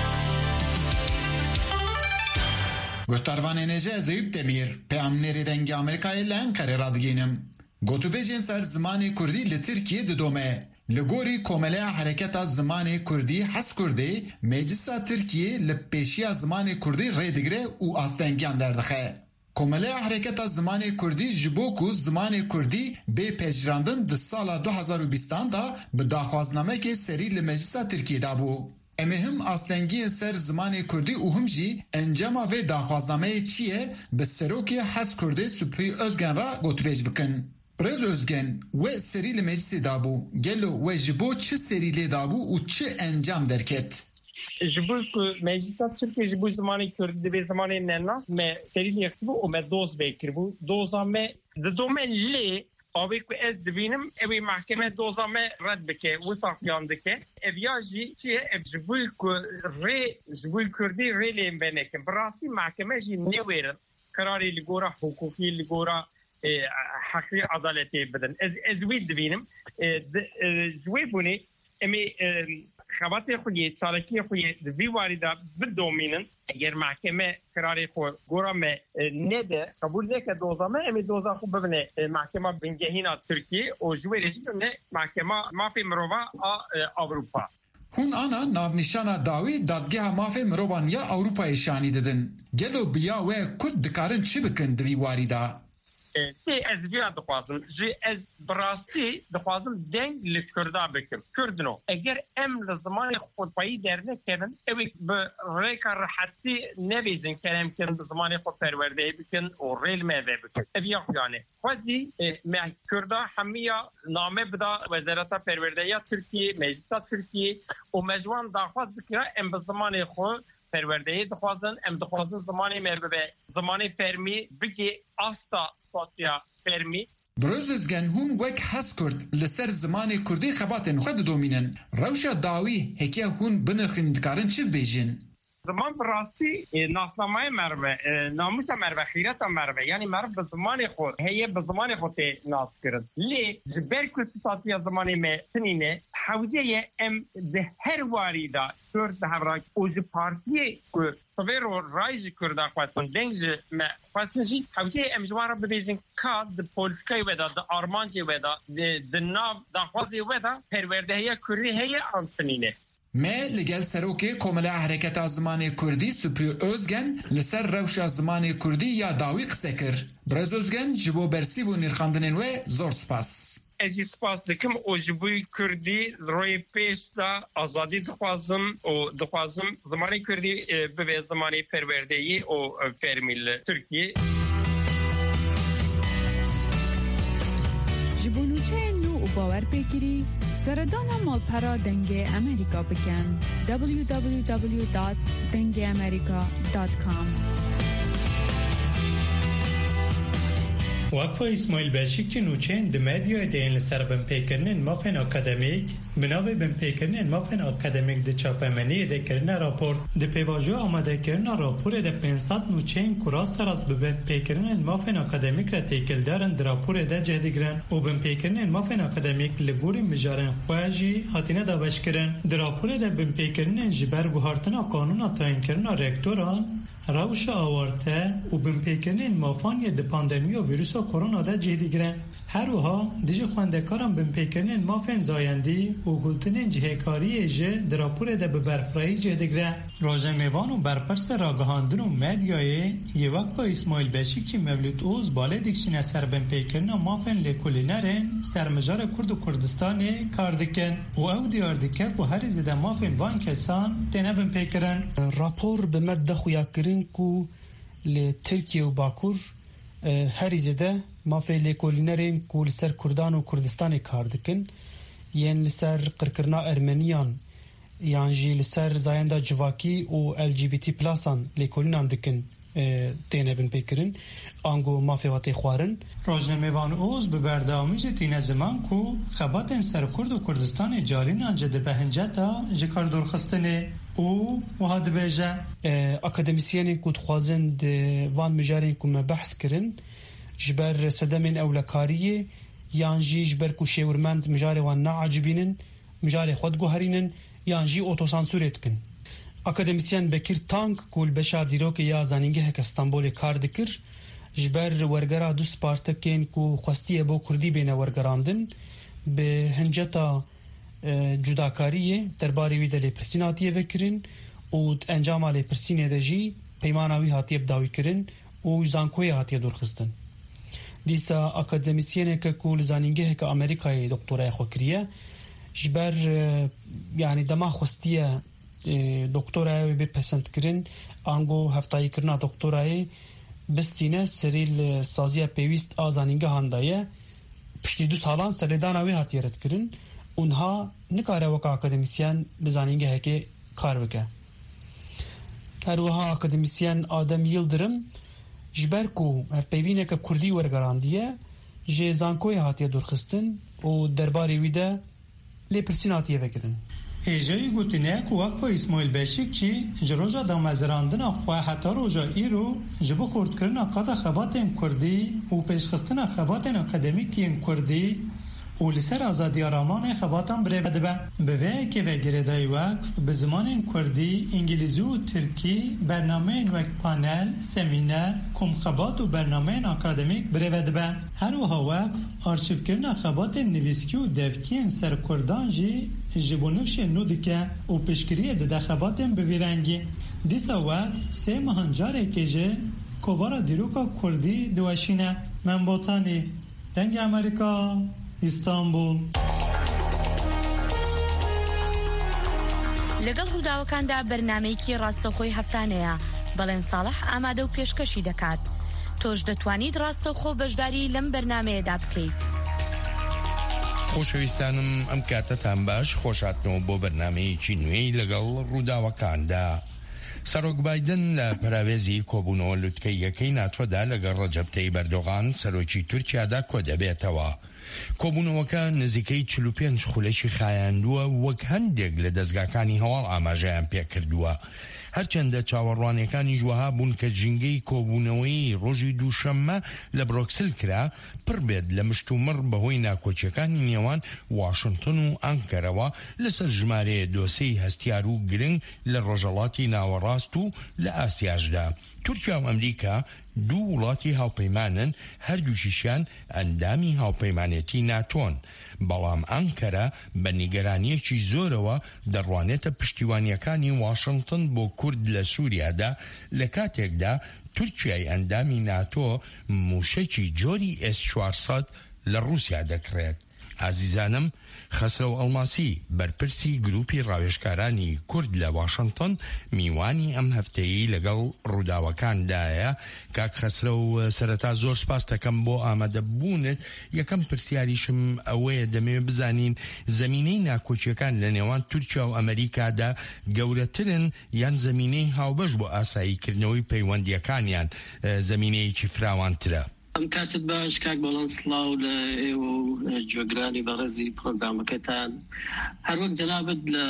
گوتاروانê nêje Zeyib Demîr peyamnêrê dengê Amerîkayê li Enqerê radîgînin. Gotûbêjên ser zimanê Kurdî li Tirkiye didome. Li gorî Komeleya Hereketa Zimanê Kurdî Heskurdê Meclisa Tirkiye li pêşiya zimanê Kurdî rê digire û astengiyan derdixe. Komeleya Hereketa Zimanê Kurdî ji bo ku zimanê Kurdî bê pejirandin di sala du hezar û bîstan da bi daxwaznamekê serî li Meclisa Tirkiye dabû. Em ê him astengiyên ser zimanê Kurdî û him jî encama vê daxwaznameyê çi ye bi serokê Heskurdê Sübhî Özgen re gotûbêj bikin. Rêz Özgen we serî li meclisê dabû. Gelo we ji bo çi serî lê dabû û çi encam derket? Ji bo ku Meclisa Tirkiye ji bo zimanê Kurdî divê zimanê nenas me serî lê xistibû û me doz vê kiribû. Doza me di dome lê avê ku ez dibînim evê mahkeme doza me red bike wî safiyan dike. Ev ya jî çi ye ev ji bo ku rê ji bo Kurdî rê lê me nekin. Bi rastî mahkeme jî newêrin kararê li gora hukukî li gora حقی عدالتی بدن از از وی دبینم جوی بونی امی خباتی خویی سالکی خویی دوی واریدا بدومینن اگر محکمه قراری خو گورم نده قبول نکرد دوزامه امی دوزا خوب ببینه محکمه بنگهینا ترکیه و جوی رژیم محکمه مافی مروه اروپا. Hûn ana navnîşana dawî dadgeha mafê mirovan ya Ewropayê şanî didin. Gelo biya we Kurd dikarin çi bikin di vî warî da? تی از بیاد خوازم جی از براستی دخوازم دنگ لکردا بکم کردنو اگر ام لزمان خودپایی در نکردن اوی به ریک راحتی نبیزن کلم کن زمان خود پرورده بکن و ریل میوه بکن اوی یعنی خودی مه کردا همیا نامه بدا وزارت پرورده یا ترکیه مجلس ترکیه و مجوان داخواست بکره ام به زمان خود پرورده دخوازن ام دخوازن زمانی مربه زمانی فرمی بگی استا ساتیا فرمی بروزلزگن هون وک حس کرد لسر زمان کردی خباتن خود دومینن روشا داوی هکیه هون بنرخین دکارن چه بیجن؟ زمان براستی ناسنامه مربه ناموس مربه خیرت مربه یعنی مربه به زمان خود هیه به زمان خود ناس کرد لی جبر کسی ساتیا زمانی می سنینه حوزه ام ده هر واریدا کرد ده هفراک اوز پارتیه که صویر و رایج کرده خوستن دنگ ما خوستنشی حوزه ام جوان رو ببیزن که ده پولسکای ودا ده آرمانجی ودا ده ناو ده خوزی ودا پرورده هیه کری هیه آنسنینه ما لگل سروکی کاملا حرکت زمان کردی سپری özgen لسر روشا زمان کردی یا داوی قصه کر برز özgen جبو برسی و نرخاندنین و زور سپاس ازی سپاس دکم او جبوی کردی روی پیش دا آزادی دخوازم و دخوازم زمان کردی به زمان پروردهی و فرمیل ترکیه جبونوچه نو و باور بگیری سردان مالپرا دنگ امریکا بکن دبلیو دبلیو دبلیو دات دنگ امریکا دات کام وقفه اسماعیل بشیک جنوچین د مدیا دین لسر بن پیکرنین مافن اکادمیک بناوی بن پیکرنین مافن اکادمیک د چاپمنی د کرنا راپور د پیواژو آماده کرنا راپور د پنصد نوچین کراست راز بن پیکرنین مافن اکادمیک را تیکل دارن در راپور د جهدیگرن او بن پیکرنین مافن اکادمیک لګوري مجارن خواجی هاتینه دا بشکرن در راپور د بن پیکرنین جبر گوهارتنا قانون تاین کرنا رکتوران روش آورته و بمپیکنین مافانی د پاندمی و ویروس و کرونا دا جدی گرن هر وها دیجه خواندکارم بمپیکنین مافن زایندی و گلتنین جهکاری جه دراپور دا ببرفرایی جدی گرن راجع میوان و برپرس راگهاندن و مدیای یه وقت با اسماعیل بشیک چی مولود اوز باله دیکشین اثر بمپیکنین مافن لکولینرین سرمجار کرد و کردستان کاردکن و او دیار دکک و هر زده مافن وان کسان تنه بمپیکرن راپور به مد خویا کرن کو لترکیه و باکور هر زده مافی لیکولینرین کو لسر کردان و کردستان کار دکن یعنی لسر قرکرنا ارمنیان یعنی جی لسر زایندا جواکی و ال جی بی تی پلاسان لیکولینان دکن تینه بن پیکرین آنگو مافی واتی خوارن روزنامه وان اوز به بردامیج تینه زمان کو خباتن سر کرد و کردستان جارین انجد بهنجتا جکار درخستنه او وهاد بیجه اکادمیسیانی کو تخوازن وان مجارین کو مبحث کرن جبر سدمن اولکاریه یانجی جبر کو شورمند مجاری وان نعجبینن مجاری خود گوهرینن یانجی اوتوسانسور اتکن اکادمیسیان بکر تانک کول بشار دیروک یا زانینگه هک استانبول کار دکر جبر ورگرا دو سپارتکین کو خواستی بو کردی بین ورگراندن به هنجتا جداکاریه درباره وی دلی پرسیناتیه وکرین و انجام علی پرسینه دجی پیماناوی هاتیه بداوی کرن و زانکوی هاتیه دورخستن دیسا اکادمیسیانه که کول زانینگه که امریکای دکتورای خوکریه جبر یعنی دما خوستیه دکتورای بی پسند کرن آنگو هفتایی کرنا دکتورای بستینه سریل سازیه پیویست آزانینگه هندایه پشتی دو سالان سرداناوی هاتیه رد کرن اونها نکاره وکا اکادمیسیان لزانینگه که کار بکه هر وها اکادمیسیان آدم یلدرم جبر کو هف پیوینه که کردی ورگراندیه جه زانکوی هاتیه درخستن و درباری ویده لی پرسین هاتیه وکرن هجایی گوتینه که وقت با اسماعیل بشیک چی جروجا دامزراندن اقواه حتی روجا ایرو جبو کرد کرن اقادا خباتن کردی و پیشخستن خباتن اکادمیکین کردی و لسر آزادی آرامان خباتان بره بدبه به وی که و گردای وقف به زمان کردی انگلیزی و ترکی برنامه وک پانل سمینر کم خبات و برنامه اکادمیک بره بدبه هر وها وقف آرشیف کرن خبات نویسکی و دفکین سر کردان جی جبونوش نودکه و پشکریه ده خباتن بویرنگی دیسا وقف سه مهنجاره که جه کووارا دیروکا کردی دوشینه منبوطانی دنگ امریکا ئیستانبول. لەگەڵ ڕووداوەکاندا بەرنامەیەکی ڕاستەوخۆی هەفتانەیە بەڵێن ساڵح ئامادە و پێشکەشی دەکات. تۆش دەتوانیت ڕاستەوخۆ بەشداری لەم بەرنامەیەدا بکەیت. خۆشەویستانم ئەم کاتەتان باش خۆشاتنەوە بۆ بەرنامەیەکی نوێی لەگەڵ ڕووداوەکاندا. سەرۆک بایدن لە پراوێزی کۆبوونەوە لوتکەی یەکەی ناتۆدا لەگەڵ ڕەجەب تەیب ئەردۆغان سەرۆکی تورکیادا کۆ دەبێتەوە. کۆبوونەوەکە نزیکەی چل و پێنج خولەکی خایاندووە وەک هەندێک لە دەستگاکانی هەواڵ ئاماژەیان پێکردووە. هەرچەندە چاوەڕوانیەکانی ژوەها بوون کە جینگەی کۆبوونەوەی ڕۆژی دووشەممە لە برۆکسل کرا پڕ بێت لە مشتومڕ بەهۆی ناکۆچیەکانی نێوان واشنگتن و ئەنکەرەوە لەسەر ژمارەیە دۆسەی هەستیار و گرنگ لە ڕۆژهەڵاتی ناوەڕاست و لە ئاسیاشدا. تورکیا و ئەمریکا دوو وڵاتی هاوپەیمانن، هەردووشیشیان ئەندامی هاوپەیمانێتی ناتۆن، بەڵام ئەنکەرە بە نیگەرانیەکی زۆرەوە دەڕوانێتە پشتیوانیەکانی واشنگتن بۆ کورد لە سووریادا لە کاتێکدا تورکیای ئەندامی ناتۆ موشەکی جۆری ئێس چوارسەد لە رووسیا دەکرێت. عزیزانم، خەسرە ئەڵماسی بەرپرسی گروپی ڕاوێژکارانی کورد لە واشنگتن میوانی ئەم هەفتەیە لەگەڵ ڕووداوەکاندایە. کاک خەسرە و سەرەتا زۆر سپاس دەکەم بۆ ئامادەبوونت. یەکەم پرسیاریشم ئەوەیە دەمەوێت بزانین زەمینەی ناکۆچیەکان لە نێوان تورکیا و ئەمریکادا گەورەترن یان زەمینەی هاوبەش بۆ ئاساییکردنەوەی پەیوەندیەکانیان زەمینەیەکی فراوانترە؟ ئەم کاتت باش کاک بەڵان سڵاو لە ئێوە و جۆگرانی بەڕێزی پرۆگرامەکەتان. هەروەک جەنابەت لە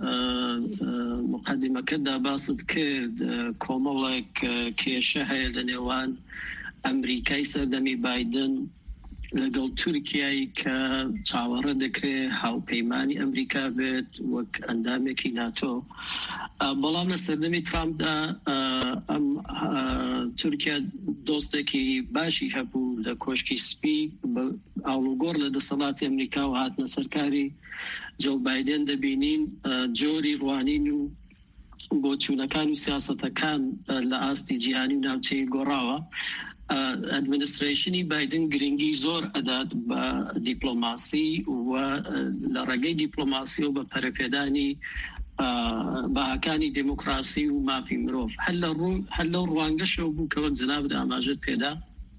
مقدمەکەتدا باست کرد کۆمەڵێک کێشە هەیە لە نێوان ئەمریکای سەردەمی بایدن لەگەڵ تورکیایی کە چاوەڕە دەکرێت هاوپەیمانی ئەمریکا بێت وەک ئەندامێکی ناتۆ. بەڵام لە سەردەمی ترامپدا ئەم تورکیا دۆستێکی باشی هەبوو لە کۆشکی سپی ئاڵوگۆڕ لە دەسەڵاتی ئەمریکا و هاتنە سەرکاری جۆ بایدن دەبینین جۆری ڕوانین و بۆ چوونەکان و سیاسەتەکان لە ئاستی جیهانی و ناوچەی گۆڕاوە. ئەدمینستریشنی بایدن گرنگی زۆر ئەدات بە دیپلۆماسی و لە ڕێگەی دیپلۆماسی و بە پەرەپێدانی باهەکانی دموکراسی و مافی مرۆڤ. هەر لەو ڕوانگەشەوە بوو کە وەک جەنابەت ئاماژەت پێدا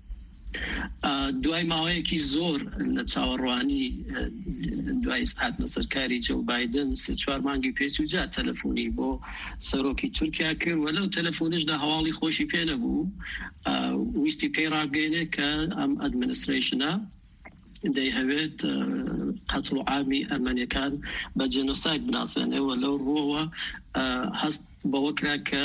دوای ماوەیەکی زۆر لە چاوەڕوانی دوای هاتنە سەرکاری جۆ بایدن سێ چوار مانگی پێچ و جا تەلەفۆنی بۆ سەرۆکی تورکیا کرد و لەو تەلەفۆنشدا هەواڵی خۆشی پێ نەبوو. ویستی پێی ڕابگەێنێ کە ئەم ئەدمینستریشنە دەیهەوێت قەتڵ و عامی ئەرمەنیەکان بە جێنۆساید بناسێنەوە. لەو ڕۆوە هەست بەوە کرا کە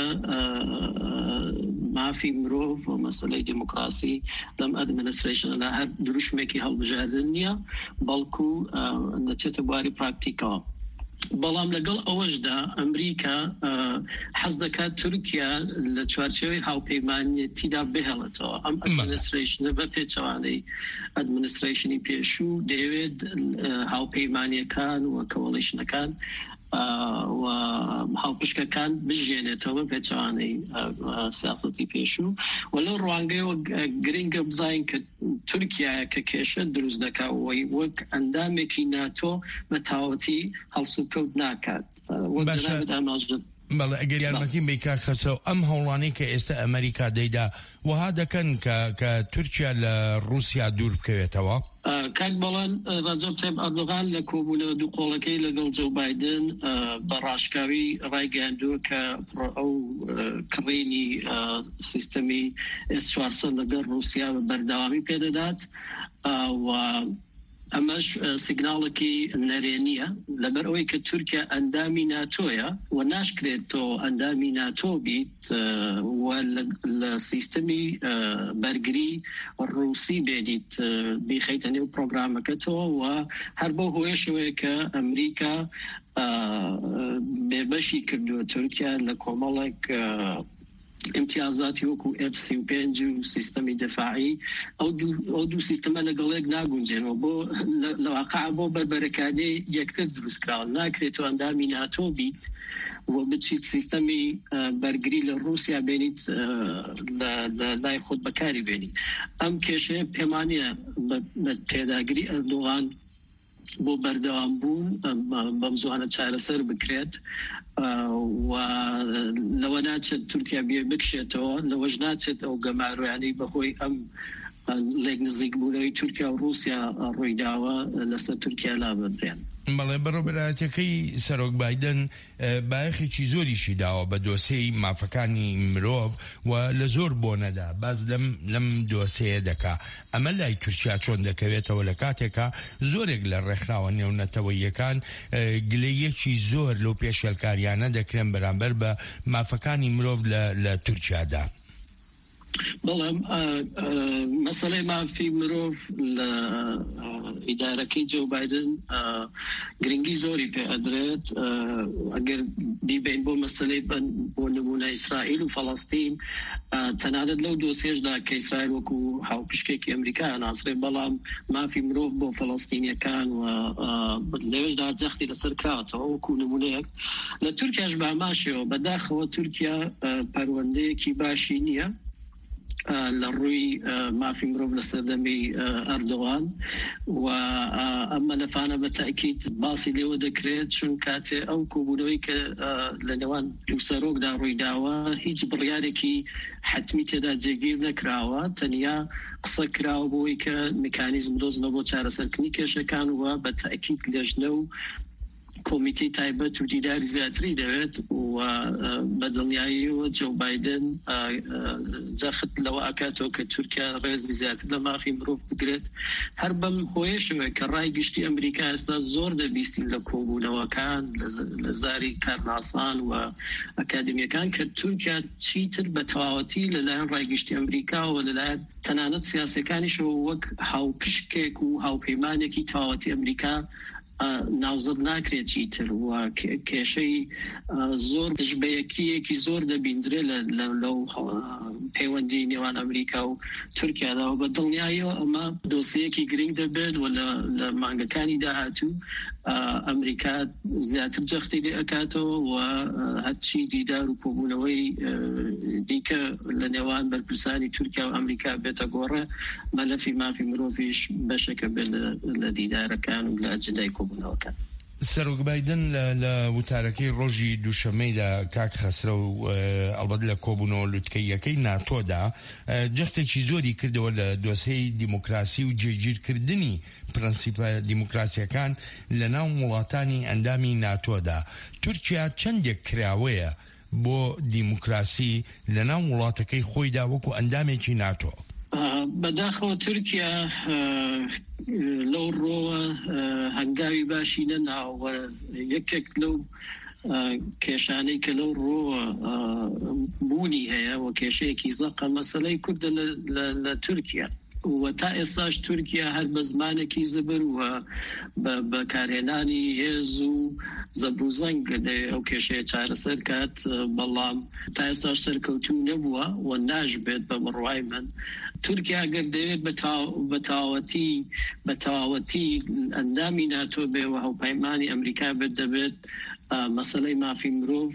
مافی مرۆڤ و مەسەلەی دیموکراسی لەم ئەدمینستریشنە هەر دروشمێکی هەڵبژاردن نییە بەڵکو دەچێتە بواری پراکتیکەوە. بەڵام لەگەڵ ئەوەشدا ئەمریکا حەز دەکات تورکیا لە چوارچێوەی هاوپەیمانیەتیدا بهێڵێتەوە. ئەم ئەدمینستریشنە بە پێچەوانەی ئەدمینستریشنی پێشوو دەیەوێت هاوپەیمانیەکان و کۆلیشنەکان و هاوپشکەکان بژێنێتەوە پێچەوانەی سیاسەتی پێشوو. و لەو ڕوانگەیەوە گرنگە بزانین کە تورکیا کە کێشە دروست دەکاوەی وەک ئەندامێکی ناتۆ بە تاوەتی هەڵسوکەوت ناکات. بەڵێ ئەگەر یارمەتیم بیکا خەسەو ئەم هەوڵانەی کە ئێستا ئەمریکا دەیدا وها دەکەن کە تورکیا لە رووسیا دوور بکەوێتەوە؟ کاک بەڵان ڕەجەب تەیب ئەردۆغان لە کۆبوونەوە دوو قۆڵەکەی لەگەڵ جۆ بایدن بە ڕاشکاوی ڕایگەیاندووە کە ئەو کڕینی سیستەمی ئێس چوارسەد لەگەڵ رووسیا بەردەوامی پێدەدات و ئەمەش سیگناڵێکی نەرێنیە لەبەر ئەوەی کە تورکیا ئەندامی ناتۆیە و ناشکرێت تۆ ئەندامی ناتۆ بیت و لە سیستەمی بەرگری ڕووسی بێنیت بیخەیتە نێو پرۆگرامەکەتەوە و هەر بۆ هۆیشەوەیە کە ئەمریکا بێبەشی کردووە تورکیا لە کۆمەڵێک امتیازاتی وەکو ئێف سی و پێنج و سیستەمی دفاعی ئەو دوو سیستەمە لەگەڵێک ناگونجێنەوە بۆ لەواقع بۆ بەربەرەکانی یەکتر دروستکراوە. ناکرێت و ئەندامی ناتۆ بیت و بچیت سیستمی بەرگری لە رووسیا بینیت لە لای خۆت بەکاری بێنی ئەم کێشەیە پێمانە بە پێداگری ئەردۆغان بۆ بەردەوام بوون بەم زوانە چارەسەر بکرێت و لەوە ناچێت تورکیا بێ بکشێتەوە لەوەش ناچێت ئەو گەماڕۆیانەی بەهۆی ئەم لێک نزیک بوونەوەی تورکیا و رووسیا ڕوویداوە لەسەر تورکیا لا ببرێن. بەڵێ بەڕۆبەرایەتەکەی سەرۆک بایدن باەخێکی زۆریشی داوە بە دۆسەی مافەکانی مرۆڤ و لە زۆر بۆنەدا باز لەم لەم دۆسەیە دەکا ئەمە لای تورکیا چۆن دەکەوێتەوە لە کاتێکا زۆرێک لە ڕێکخراوە نێونەتەوەیەکان گلەیەکی زۆر لەو پێشێلکاریانە دەکرێن بەرامبەر بە مافەکانی مرۆڤ لە تورکیادا. بەڵام مەسەلەی مافی مرۆڤ لە ئیدارەکەی جۆ بایدن گرنگی زۆری پێ ئەدرێت ئەگەر بیبین بۆ مەسەلەی بۆ نمونە ئیسرائیل و فەڵەستین تەنانەت لەو دۆسێژدا کە ئیسرائیل وەکو هاوپشکێکی ئەمریکا ناسرێ بەڵام مافی مرۆڤ بۆ فەڵەستینیەکان و لەوێشدا جەختی لەسەر کاتەوە وەکو نمونەیەک لە تورکیاش باماشەوە بەداخەوە تورکیا پەروەندەیەکی باشی نییە لە ڕووی مافی مرۆڤ لە سەردەمی ئەردۆغان و ئەمە لەفانە بە تاکید باسی لێوە دەکرێت چون کاتێ ئەو کۆبوونەوەی کە لە نێوان دووسەرۆکدا ڕوویداوە هیچ بڕیارێکی حتمی تێدا جێگیر نەکراوە تەنیا قسە کراوە بۆی کە میکانیزم دۆزنەوە بۆ چارەسەرکردنی کێشەکان وە بە تاکید لێژنە و کۆمیتەی تایبەت و دیداری زیاتری دەوێت و بەدڵنیاییەوە جۆ بایدن جەخت لەوە ئاکاتەوە کە تورکیا ڕێزی زیاتر لە مافی مرۆڤ بگرێت هەر بەم هۆیشەوە کە ڕای گشتی ئەمریکا ئێستا زۆر دەبیستین لە کۆبوونەوەکان لە زاری کارناسان و ئەکادمیەکان کە تورکیا چیتر بە تەواوەتی لەلایەن ڕای گشتی ئەمریکا و لەلایەن تەنانەت سیاسەکانیشەوە وەک هاوپشکێک و هاوپەیمانێکی تەواوەتی ئەمریکا ناوزەت ناکرێت چیتر و کێشەی زۆر دژبەیەکیەکی زۆر دەبیندرێ لەو پەیوەندی نێوان ئەمریکا و تورکیاداوە بە دڵنیاییەوە ئەمە دۆسیەکی گرنگ دەبێت و لە مانگەکانی داهاتوو ئەمریکا زیاتر جەختی لێ ئەکاتەوە و هەرچی دیدار و کۆبوونەوەی دیکە لە نێوان بەرپرسانی تورکیا و ئەمریکا بێتە گۆڕە مەلەفی مافی مرۆڤیش بەشێکە بێت لە دیدارەکان و لە ئەجندای کۆبوونەوەکان. سەرۆک بایدن لە وتارەکەی ڕۆژی دووشەمەیدا کاک خەسرە و ئەڵبەت لە کۆبوونەوە لوتکەیەکەی ناتۆدا جەختێکی زۆری کردەوە لە دۆسەی دیموکراسی و جێگیرکردنی پرەنسیپە دیموکراسیەکان لە ناو وڵاتانی ئەندامی ناتۆدا. تورکیا چەندێک کراوەیە بۆ دیموکراسی لە ناو وڵاتەکەی خۆیدا وەکو ئەندامێکی ناتۆ؟ بەداخەوە تورکیا لەو ڕۆوە هەنگاوی باشی نەناوە یەکێک لەو کێشانەی کە لەو ڕۆوە بوونی هەیە و کێشەیەکی زەقە مەسەلەی کوردە لە تورکیا و تا ئێستاش تورکیا هەر بە زمانێکی زبر و بەکارهێنانی هێز و زەبروزەنگ ئەو کێشەیە چارەسەر کات بەڵام تا ئێستاش سەرکەوتوو نەبووە و ناژبێت بە بڕوای من تورکیا گەر دەوێت بە تەواوەتی بە تەواوەتی ئەندامی ناتۆ بێ و هاوپەیمانی ئەمریکا بێت دەبێت مەسەلەی مافی مرۆڤ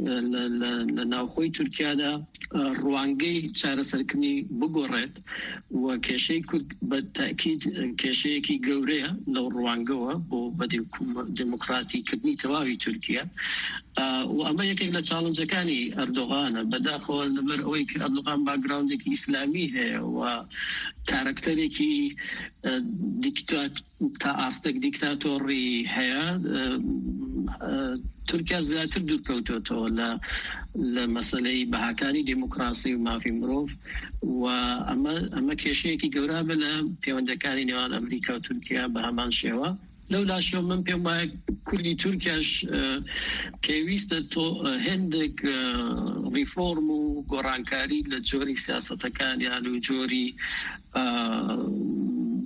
لە ناوخۆی تورکیادا ڕوانگەی چارەسەرکردنی بگۆڕێت و کێشەی کورد بە تاکید کێشەیەکی گەورەیە لەو ڕوانگەوە بۆ بە دیموکراتیکردنی تەواوی تورکیا و ئەمە یەکێک لە چاڵنجەکانی ئەردۆغانە بەداخەوە لەبەر ئەوەی کە ئەردۆغان باگراوندێکی ئیسلامی هەیە و کارکتەرێکی تا ئاستێک دیکتاتۆڕی هەیە تورکیا زیاتر دوورکەوتوێتەوە لە مەسەلەی بەهاکانی دیموکراسی و مافی مرۆڤ و ئەمە کێشەیەکی گەورە بە لە پەیوەندەکانی نێوان ئەمریکا و تورکیا بە هەمان شێوە. لەو لاشەوە من پێم وایە کوردی تورکیاش پێویستە تۆ هێندێک ریفۆرم و گۆڕانکاری لە جۆری سیاسەتەکانیان و جۆری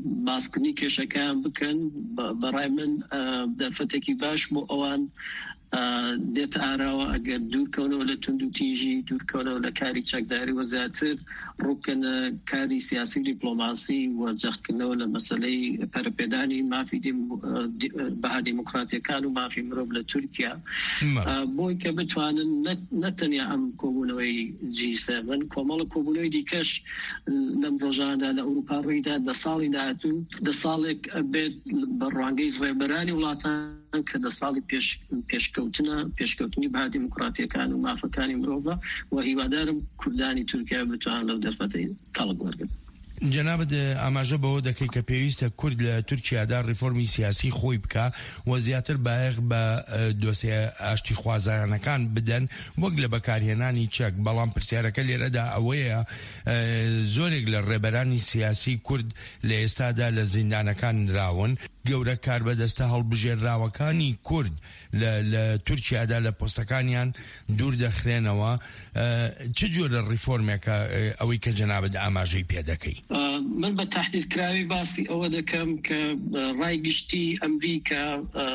باسکردنی کێشەکان بکەن. بەڕای من دەرفەتێکی باش بۆ ئەوان دێت ئاراوە ئەگەر دوورکەونەوە لە تونند و تیژی دوورکەونەوە لە کاری چەکداری و زیاتر ڕووکەنە کاری سیاسی دیپلۆماسی و جەختکردنەوە لە مەسەلەی پەرەپێدانی مافی بەها دیموکراتیەکان و مافی مرۆڤ لە تورکیا بۆی کە بتوانن نەتەنیا ئەم کۆبوونەوەی جی سەڤن کۆمەڵە کۆبوونەوەی دیکەش لەم ڕۆژاندا لە ئەوروپا ڕوویدا دە ساڵی داهاتوو دە ساڵێک بێت بە ڕوانگەی ڕێبەرانی وڵاتان کە دە ساڵی پێشکەوتنە پێشکەوتنی بەها دیموکراتیەکان و مافەکانی مرۆڤە و هیوادارم کوردانی تورکیا بتوان لەو دەرفەتەی کاڵک وەرگن. جەنابەت ئاماژە بەوە دەکەی کە پێویستە کورد لە تورکیادا ڕیفۆرمی سیاسی خۆی بکە و زیاتر بایەخ بە دۆسیە ئاشتی خوازایانەکان بدەن وەک لە بەکارهێنانی چەک، بەڵام پرسیارەکە لێرەدا ئەوەیە زۆرێک لە ڕێبەرانی سیاسی کورد لە ئێستادا لە زیندانەکان راون، گەورە کاربەدەستە هەڵبژێرراوەکانی کورد لە تورکیادا لە پۆستەکانیان دوور دەخرێنەوە. چ جۆرە ڕیفۆرمێکە ئەوەی کە جەنابەت ئاماژەی پێ دەکەی؟ من بە تحدید کراوی باسی ئەوە دەکەم کە ڕایگشتی ئەمریکا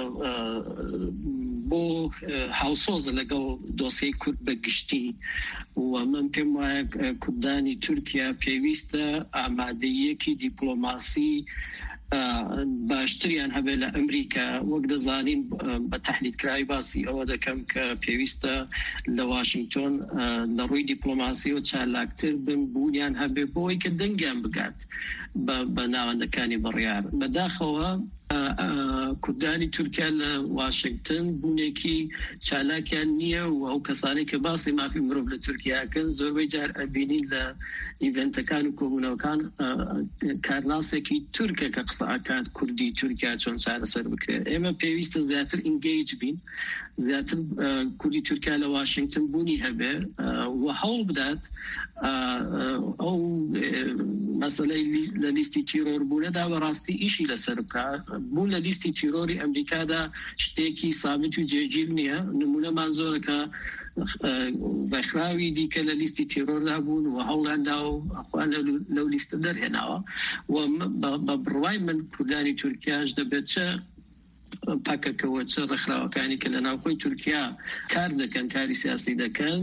بۆ هاوسۆزە لەگەڵ دۆسەی کورد بەگشتی و من پێم وایە کوردانی تورکیا پێویستە ئامادەیەکی دیپلۆماسی باشتریان هەبێ لە ئەمریکا. وەک دەزانین بە تحلیلکراوی باسی ئەوە دەکەم کە پێویستە لە واشنگتۆن لە ڕووی دیپلۆماسی و چالاکتر بن بوونیان هەبێ بۆی کە دەنگیان بگات بە ناوەندەکانی بڕیار. بەداخەوە کوردانی تورکیا لە واشنگتن بوونێکی چالاکیان نییە و ئەو کەسانی کە باسی مافی مرۆڤ لە تورکیاکەن زۆربەی جار ئەبینین لە ئیڤنتەکان و کۆبوونەوەکان کارناسێکی تورکە کە قسە ئاکات کوردی تورکیا چۆن چارەسەر بکرێت. ئێمە پێویستە زیاتر ئینگەیج بین، زیاتر کوردی تورکیا لە واشنگتن بوونی هەبێ و هەوڵ بدات ئەو مەسەلەی لە لیستی تیرۆربوونەدا بەڕاستی ئیشی لەسەر بکە. بوون لە لیستی تیرۆری ئەمریکادا شتێکی سابت و جێگیر نییە. نمونەمان زۆرەکە ڕێکخراوی دیکە لە لیستی تیرۆردا بوون و هەوڵاندا و ئەخوان لەو لیستە دەرهێناوە و بە بڕوای من کوردانی تورکیاش دەبێت چە پاکەکەوە چه ڕێکخراوەکانی کە لە ناوخۆی تورکیا کار دەکەن، کاری سیاسی دەکەن،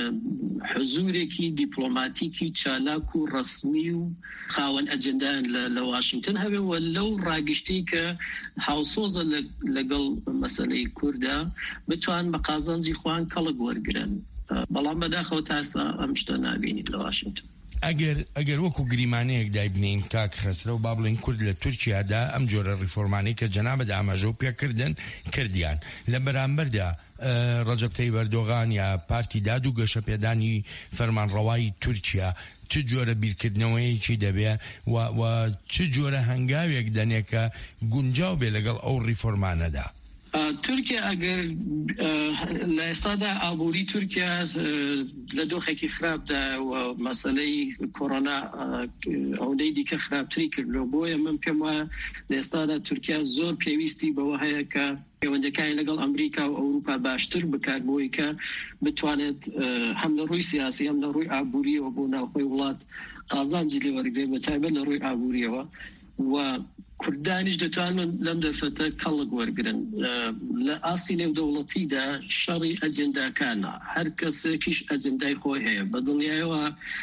حزورێکی دیپلۆماتیکی چالاک و ڕسمی و خاوەن ئەجندان لە واشنگتن هەبێ و لەو ڕاگشتی کە هاوسۆزە لەگەڵ مەسەلەی کووردا بتوان بە قازانجی خوان کەڵک وەرگرن. بەڵام بەداخەوە تاسا ئەم شتە نابینیت لە واشنگتن. ئەگەر ئەگەر وەکو گریمانەیەک دایبنین کاک خەسرە و با بڵین کورد لە تورکیادا ئەم جۆرە ڕیفۆرمانەی کە جەنابەت ئاماژە و پێکردن کردیان لە بەرامبەردا ڕەجەب تەیب ئەردۆغان یا پارتی داد و گەشەپێدانی فەرمانڕەوایی تورکیا چ جۆرە بیرکردنەوەیەکی دەبێ و چ جۆرە هەنگاوێک دەنێ کە گونجاو بێ لەگەڵ ئەو ڕیفۆرمانەدا؟ تورکیا ئەگەر لە ئێستادا ئابووری تورکیا لە دۆخێکی خراپدا و مەسەلەی کۆڕۆنا ئەوەی دیکە خراپتری کردەوە، بۆیە من پێم وایە لە ئێستادا تورکیا زۆر پێویستی بەوە هەیە کە پەیوەندەکانی لەگەڵ ئەمریکا و ئەوروپا باشتر بکات بۆی کە بتوانێت هەم لە ڕووی سیاسی هەم لە ڕووی ئابووریەوە بۆ ناوخۆی وڵات قازانجی لێ وەرگرێت بە تایبەت لە ڕووی ئابووریەوە و کوردانیش دەتوانن لەم دەرفەتە کەڵک وەرگرن. لە ئاستی نێودەوڵەتیدا شەڕی ئەجنداکانە هەر کەسێکیش ئەجندای خۆی هەیە. بەدڵنیایەوە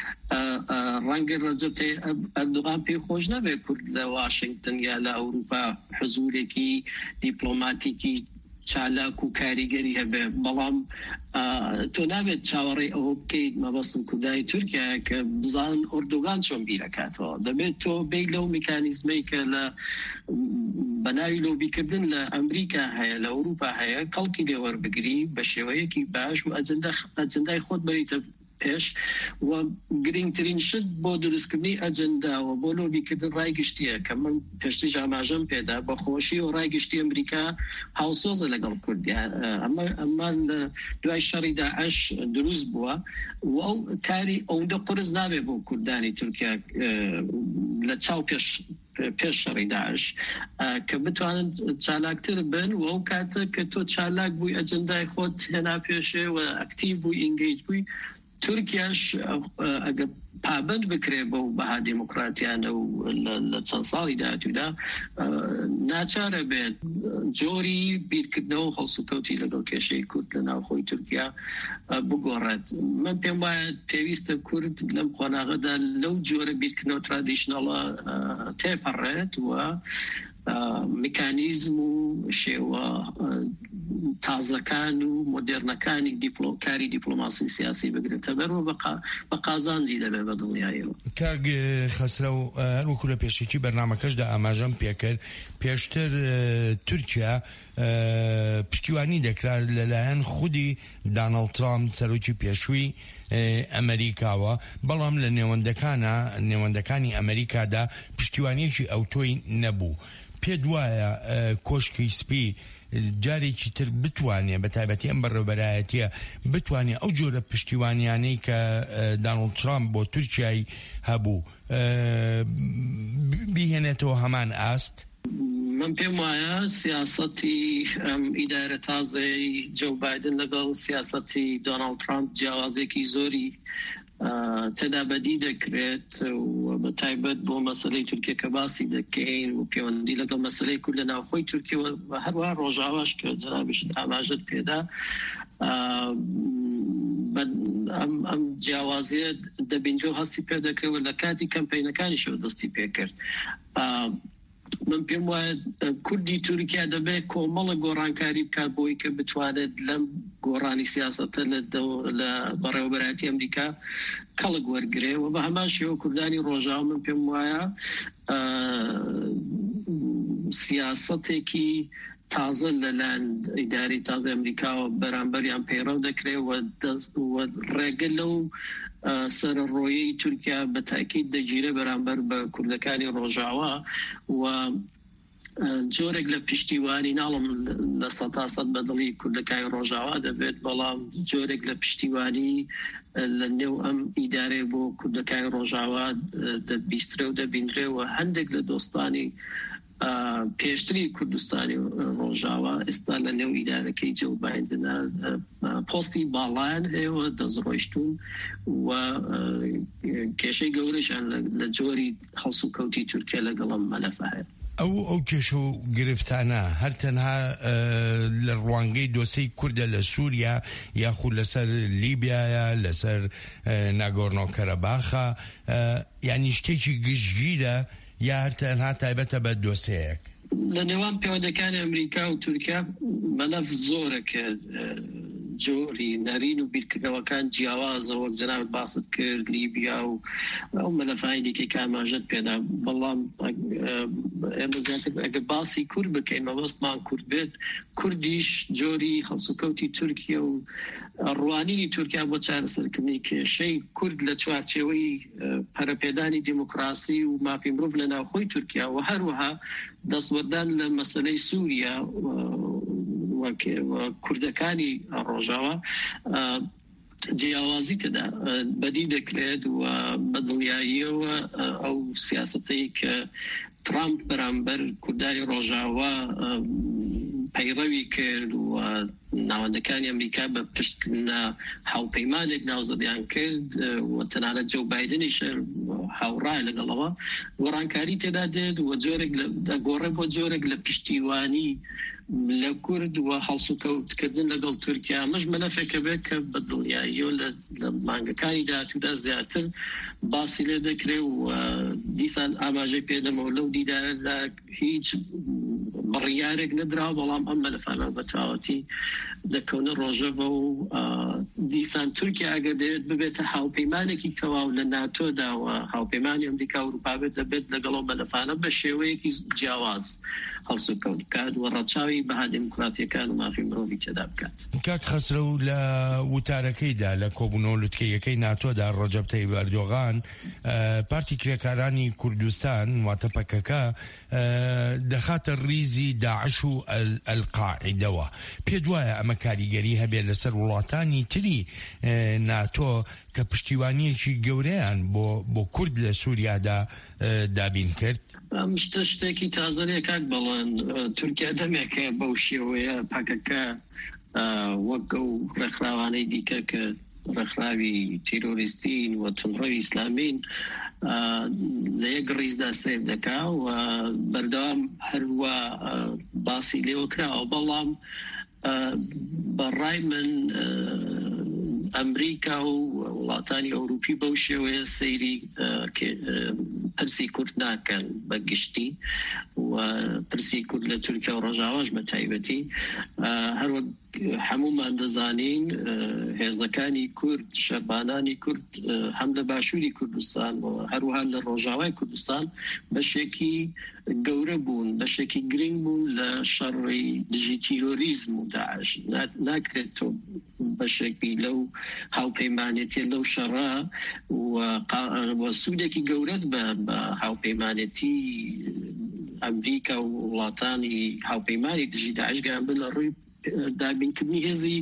ڕەنگە ڕەجەب تەیب ئەردۆغان پێی خۆش نەبێت کورد لە واشنگتن یا لە ئەوروپا حزورێکی دیپلۆماتیکی چالاک و کاریگەری هەبێ، بەڵام تۆ نابێت چاوەڕێی ئەوە بکەیت مەبەستم کوردانی تورکیا کە بزان ئۆردۆغان چۆن بیرەکاتەوە. دەبێت تۆ بێی لەو میکانیزمەی کە لە بەناوی لۆبیکردن لە ئەمریکا هەیە لە ئەوروپا هەیە کەڵکی لێ وەربگری بە شێوەیەکی باش و ئەجندای خۆت بەریتە پێش و گرنگترین شت بۆ دروستکردنی ئەجنداوە بۆ لۆبیکردن ڕایگشتیە کە من پێشتری ئاماژەم پێدا بە خۆشی و ڕایگشتی ئەمریکا هاوسۆزە لەگەڵ کوردیا. ئەمە دوای شەڕی داعش دروست بووە و ئەو کاری ئەوەندە قرس نابێت بۆ کوردانی تورکیا لە چاو پێش پێش شەڕی داعش کە بتوانن چالاکتر بن و ئەو کاتە کە تۆ چالاک بووی ئەجندای خۆت هێنا پێشێ و ئەکتیڤ بووی ئینگەیج بووی. تورکیاش ئەگە پابند بکرێ بە و بەها دموکراتیانە و لە چەند ساڵی داهاتوودا ناچارە بێت جۆری بیرکردنەوە و هەڵسوکەوتی لەگەڵ کێشەی کورد لە ناوخۆی تورکیا بگۆڕێت. من پێم وایە پێویستە کورد لەم قۆناغەدا لەو جۆرە بیرکردنەوە ترادیشنەڵە تێپەڕێت و میکانیزم و شێوە تازەکان و مۆدێرنەکانی کاری دیپلۆماسی سیاسی بگرێتە بەرەوە بە قازانجی دەبێ بە دڵنیایەوە. کاک خەسرە و هەروەکو لە پێشێکی بەرنامەکەشدا ئاماژەم پێکرد پێشتر تورکیا پشتیوانی دەکرا لەلایەن خودی دانەڵد ترامپ سەرۆکی پێشووی ئەمریکاوە، بەڵام لە نێوەندەکانە نێوەندەکانی ئەمریکادا پشتیوانیەکی ئەوتۆی نەبوو. پێ دوایە کۆشکی سپی جارێکی تر بتوانێ بە تایبەتی ئەم بەڕێوەبەرایەتیە بتوانێ ئەو جۆرە پشتیوانیانەی کە دانەڵد ترامپ بۆ تورکیای هەبوو بیهێنێتەوە هەمان ئاست؟ من پێم وایە سیاسەتی ئیدارە تازەی جو بایدن لەگەڵ سیاسەتی دۆناڵد ترامپ جیاوازێکی زۆری تێدا بەدی دەکرێت و بە تایبەت بۆ مەسەلەی تورکیا کە باسی دەکەین و پەیوەندی لەگەڵ مەسەلەی کورد لە ناوخۆی تورکیا و هەروە ڕۆژاواش کە جەنابیشت ئاماژەت پێدا ئەم جیاوازیە دەبینرێ و هەستی پێ دەکەوە لە کاتی کەمپینەکانیشەوە دەستی پێکرد. من پێم وایە کوردی تورکیا دەبێت کۆمەڵە گۆڕانکاری بکات بۆی کە بتوانێت لەم گۆڕانی سیاسەتە لە بەڕێوەبەرایەتی ئەمریکا کەڵک وەرگرێ و بە هەمان شێوە کوردانی ڕۆژاو من پێم وایە سیاسەتێکی تازە لەلایەن ئیداری تازە ئەمریکاوە بەرامبەریان پەیڕەو دەکرێت و ڕێگە لەو سەرڕۆیەی تورکیا بە تاکید دەگیرێ بەرامبەر بە کوردەکانی ڕۆژاوە و جۆرێک لە پشتیوانی ناڵم لە سەتا سەد بەدڵی کوردەکانی ڕۆژاوا دەبێت، بەڵام جۆرێک لە پشتیوانی لە نێو ئەم ئیدارێ بۆ کوردەکانی ڕۆژاوا دەبیسترێ و دەبینرێ و هەندێک لە دۆستانی پێشتری کوردستانی ڕۆژاوا ئێستا لە نێو ئیدارەکەی جو بایدنە پۆستی باڵایان هەیەوە دەزڕۆیشتون و کێشەی گەورەشان لە جۆری هەڵسوکەوتی تورکیا لەگەڵم مەلەفە هەیە. ئەو ئەو کێشە و گرفتانە هەر تەنها لە ڕوانگەی دۆسەی کوردە لە سووریا یاخود لەسەر لیبیایە لەسەر ناگۆرنۆ کەرەباخە، یعنی شتێکی گشتگیرە یا هەر تەنها تایبەتە بە دۆسەیەک؟ لە نێوان پەیوەندەکانی ئەمریکا و تورکیا مەلەف زۆرە کە جۆری نەرین و بیرکردنەوەکان جیاوازەوە جەنابەت باست کرد لیبیا و ئەو مەلەفانی دیکەی کە ئاماژەت پێدا، بەڵام ئێمە زیاتر ئەگە باسی کورد بکەین مەبەستمان کورد بێت، کوردیش جۆری هەڵسوکەوتی تورکیا و ڕوانینی تورکیا بۆ چارەسەرکردنی کێشەی کورد لە چوارچێوەی پەرەپێدانی دیموکراسی و مافی مرۆڤ لە ناوخۆی تورکیا و هەروەها دەستوەردان لە مەسەلەی سووریا کوردەکانی ڕۆژاوا جیاوازی تێدا بەدی دەکرێت و بەدڵیاییەوە ئەو سیاسەتەی کە ترامپ بەرامبەر کوردانی ڕۆژاوا پەیڕەوی کرد و ناوەندەکانی ئەمریکا بە پشتکردنە هاوپەیمانێک ناوزەدیان کرد و تەنانەت جو بایدنیش هاوڕای لەگەڵەوە گۆڕانکاری تێدا دێت و جۆرێک دەگۆڕێ بۆ جۆرێک لە پشتیوانی لە کورد و هەڵسوکەوتکردن لەگەڵ تورکیا. ئەمەش مەلەفێکە بێت کە بەدڵیاییەوە لە مانگەکانی داهاتوودا زیاتر باسی لێ دەکرێت و دیسان ئاماژەی پێدەمەوە لەو دیدارەدا هیچ بڕیارێک نەدرا، بەڵام ئەم مەلەفانە بە تەواوەتی دەکەونە ڕۆژەوە و دیسان تورکیا ئەگەر دەوێت ببێتە هاوپەیمانێکی تەواو لە ناتۆدا و هاوپەیمانی ئەمریکا و ئەوروپا بێت دەبێت لەگەڵ ئەو مەلەفانە بە شێوەیەکی جیاواز هەڵسوکەوت بکات و ڕەچاوی بەها دیموکراتیەکان و مافی مرۆڤی تێدا بکات. کاک خەسرە و لە وتارەکەیدا لە کۆبوونەوە لوتکەیەکەی ناتۆدا ڕەجەب تەیب ئەردۆغان پارتی کرێکارانی کوردستان واتە پەکەکە دەخاتە ریزی داعش و ئەلقاعیدەوە. پێ دوایە ئەمە کاریگەری هەبێت لەسەر وڵاتانی تری ناتۆ کە پشتیوانیەکی گەورەیان بۆ کورد لە سووریادا دابین کرد؟ ئەم شتە شتێکی تازەیە کاک بەڵێن تورکیا دەمێکە بەو شێوەیە پاکەکە وەک ئەو ڕێکخراوانەی دیکە کە ڕێکخراوی تیرۆریستین و تونڕەوی ئیسلامین لە یەک ڕیزدا سێر دەکا و بەردەوام هەروە باسی لێوە کراوە بەڵام بەڕای من ئەمریکا و وڵاتانی ئەوروپی بەو شێوەیە سەیری پرسی کورد ناکەن بە گشتی و پرسی کورد لە تورکیا و ڕۆژاواش بە تایبەتی هەروەک هەمومان دەزانین هێزەکانی کورد شەربانانی کورد هەم لە باشووری کوردستان و هەروها لە ڕۆژاوای کوردستان بەشێکی گەورە بوون بەشێکی گرنگ بوون لە شەڕی دژی تیرۆریزم و داعش ناکرێت تۆ بەشێکی لەو هاوپەیمانێتی لەو شەڕە و سوودێکی گەورەت بە هاوپەیمانێتی ئەمریکا و وڵاتانی هاوپەیمانی دژی داعش گەیان بن لە ڕووی دابینکردنی هێزی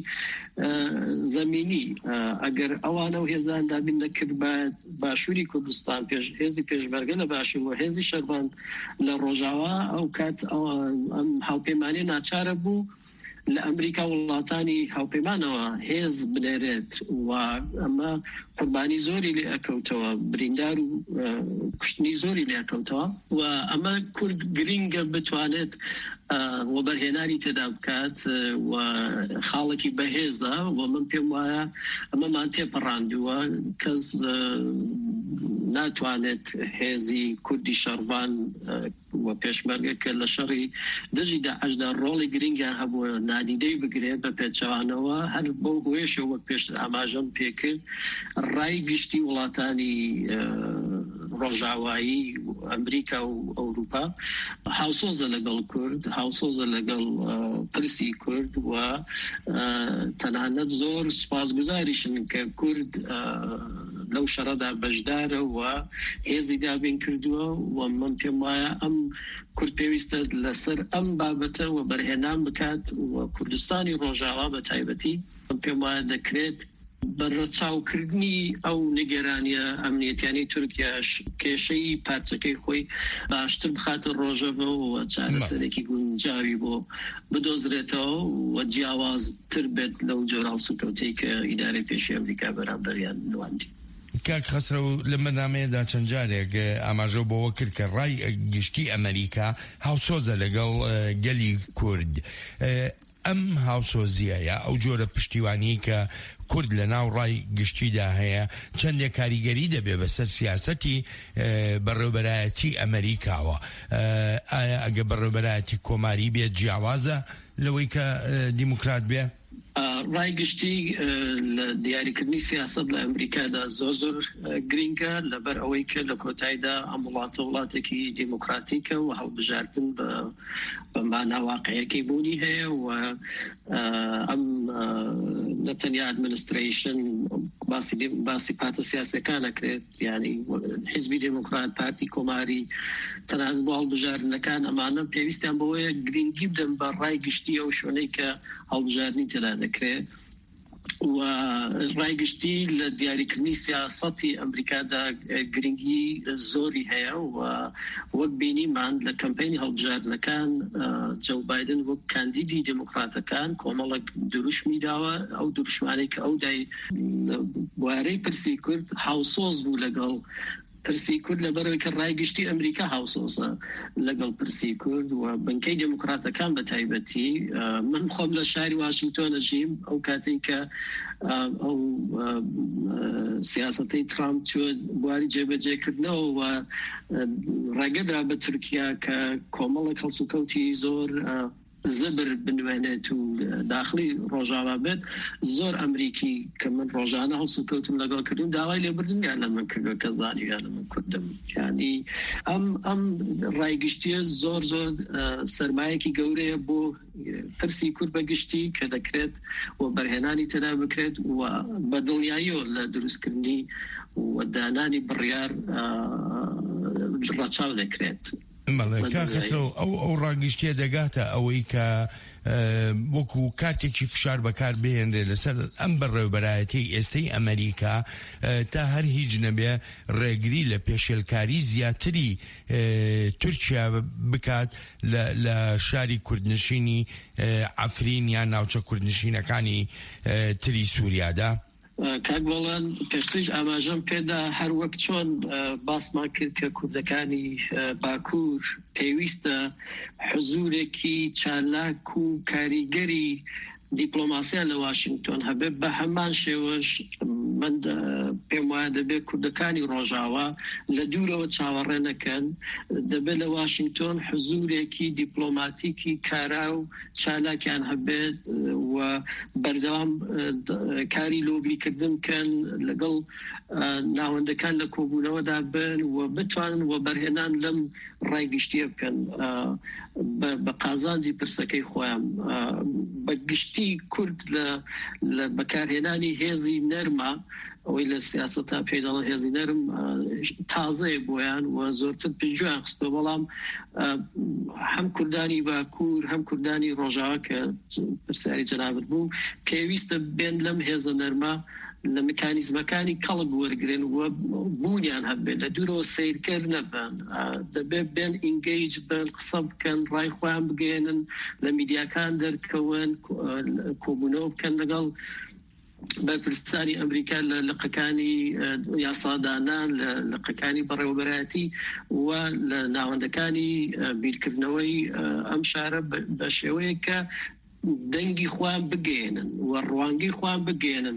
زەمینی ئەگەر ئەوانە و هێزان دابین نەکرد باشووری کوردستان هێزی پێشبەرگە لە باشوور و هێزی شەربان لە ڕۆژاوا ئەو کات ئەم هاوپەیمانێ ناچارە بوو لە ئەمریکا وڵاتانی هاوپەیمانەوە هێز بنێرێت و ئەمە قوربانی زۆری لێ ئەکەوتەوە بریندار و کوشتنی زۆری لێ ئەکەوتەوە و ئەمە کورد گرینگە بتوانێت و بەرهێنانی تێدا بکات و خاڵێکی بەهێزە و من پێم وایە ئەمەمان تێپەڕاندووە کەس ناتوانێت هێزی کوردی شەربان و پێشمەرگەکە لە شەڕی دژی داعشدا ڕۆڵی گرنگیان هەبووە نادیدەی بگرێت بە پێچەوانەوە هەر بەو هۆیشەوە وەک پێش ئاماژەم پێکرد ڕای گشتی وڵاتانی ڕۆژاوایی ئەمریکا و ئەوروپا هاوسۆزە لەگەڵ کورد هاوسۆزە لەگەڵ پرسی کورد و تەنانەت زۆر سوپاسگوزاریشن کە کورد لەو شەڕەدا بەشدارە و هێزی دابین کردووە و من پێم وایە ئەم کورد پێویستە لەسەر ئەم بابەتە و بەرهێنان بکات و کوردستانی ڕۆژاوا بە تایبەتی من پێم وایە دەکرێت بەڕەچاوکردنی ئەو نیگەرانیە ئەمنیەتیانی تورکیاش کێشەی پارچەکەی خۆی باشتر بخاتە ڕۆژەوە و چارەسەرێکی گونجاوی بۆ بدۆزرێتەوە و جیاوازتر بێت لەو جۆرا سوکەوتەی کە ئیدارەی پێشی ئەمریکا بەرامبەریان نواندی. کاک خەسرە و لە مەنامەیەدا چەند جارێک ئاماژە بۆەوە کرد کە ڕای گشتی ئەمریکا هاوسۆزە لەگەڵ گەلی کورد. ئەم هاوسۆزیایە ئەو جۆرە پشتیوانی کە کورد لە ناو ڕای گشتیدا هەیە چەندێک کاریگەری دەبێ بەسەر سیاسەتی بەڕێوەبەرایەتی ئەمریکاوە. ئایا ئەگە بەڕێوەبەرایەتی کۆماری بێت جیاوازە لەوەی کە دیموکرات بێ؟ ڕای گشتی لە دیاریکردنی سیاست لە ئەمریکادا زۆر زۆر گرینگە لەبەر ئەوەی کە لە کۆتاییدا ئەم وڵاتە وڵاتێکی دیموکراتیکە و هەڵبژاردن بە بەمانە واقعیەکەی بوونی هەیە و ئەم نەتەنیا ئەدمنستریشن باسی پاتە سیاسەکان ئەکرێت یعنی حیزبی دموکرات پارتی کۆماری تەنانەت بۆ هەڵبژاردنەکان ئەمانە پێویستیان بەوەیە گرنگی بدەن بە ڕای گشتی ئەو شوێنەی کە هەڵبژاردنی تێدا دەکرێت و ڕایگشتی لە دیاریکردنی سیاسەتی ئەمریکادا گرنگی زۆری هەیە و وەک بینیمان لە کەمپینی هەڵبژاردنەکان جو بایدن وەک کاندیدی دموکراتەکان کۆمەڵێک دروشمی داوە ئەو دروشمانەی کە ئەو دای بوارەی پرسی کورد هاوسۆز بوو لەگەڵ پرسی کورد لەبەرەوەی کە ڕایگشتی ئەمریکا هاوسۆزە لەگەڵ پرسی کورد و بنکەی دموکراتەکان بە تایبەتی. من خۆم لە شاری واشنگتۆن ژیم ئەو کاتێک کە ئەو سیاسەتەی ترامپ چوە بواری جێبەجێکردنەوە و ڕێگەدرا بە تورکیا کە کۆمەڵێک هەڵسوکەوتی زۆر زبر بنوێنێت و داخلی ڕۆژاوا بێت زۆر ئەمریکی کە من ڕۆژانە هەڵسوکەوتم لەگەڵ کردم داوای لێبردنیان لە من کردو کە زانیویان لە من کوردم ینی ئەم ئەم ڕایگشتیە زۆر زۆر سەرمایەکی گەورەیە بۆ پرسی کورد بەگشتی کە دەکرێت و بەرهێنانی تێدا بکرێت و بە دڵنیاییەوە لە دروستکردنی و دانانی بڕیار ڕەچاو دەکرێت. ئەو ئەو ڕاگشتیە دەگاتە ئەوەی کە وەکو کارتێکی فشار بەکار بهێنرێ لەسەر ئەم بەڕێوەبەرایەتی ئێستەی ئەمریکا تا هەر هیچ نەبێ ڕێگری لە پێشێلکاری زیاتری تورکیا بکات لە شاری کوردنشینی عەفرین یان ناوچە کوردنشینەکانی تری سووریادا. کاگوڵان پێشتریش ئاماژەم پێدا هەر وەک چۆن باسمان کرد کە کوردەکانی باکوور پێویستە حزورێکی چالاک و کاریگەری دیپلۆماسیە لە واشنگتن هەبێ بە هەمان شێوەش من پێم وایە دەبێت کوردەکانی ڕۆژاوا لە دوورەوە چاوەڕێ نەکەن دەبێت لە واشنگتن حزورێکی دیپلۆماتیکی کارا و چالاکیان هەبێت و بەردەوام کاری لۆبیکردن بکەن لەگەڵ ناوەندەکان لە کۆبوونەوەدا بن و بتوانن و بەرهێنان لەم ڕایگشتیە بکەن بە قازانجی پرسەکەی خۆیان بە گشتی کورد لە بەکارهێنانی هێزی نەرمە ئەوەی لە سیاسەتا پێداڵە هێزی نەرم تازەیە بۆیان و زۆرتر پێشگویان خستۆ بەڵام هەم کوردانی باکوور هەم کوردانی ڕۆژاوا کە پرسیاری جەنابەت بوو پێویستە بێن لەم هێزە نەرمە لە مکانیزمەکانی کەڵک وەرگرن و بوونیان هەبێت لە دوورەوە سیرکرد نەبن دەبێت بێن ئینگەیج بن قسە بکەن ڕای خۆیان بگەێنن لە میدیاکان دەرکەون کۆبوونەوە بکەن لەگەڵ بەرپرسانی ئەمریکا لە لقەکانی یاسادانان لە لقەکانی بەڕێوەبەرایەتی و لە ناوەندەکانی بیرکردنەوەی ئەم شارە بە شێوەیە کە دەنگی خوان بگێنن و ڕوانگی خوان بگێنن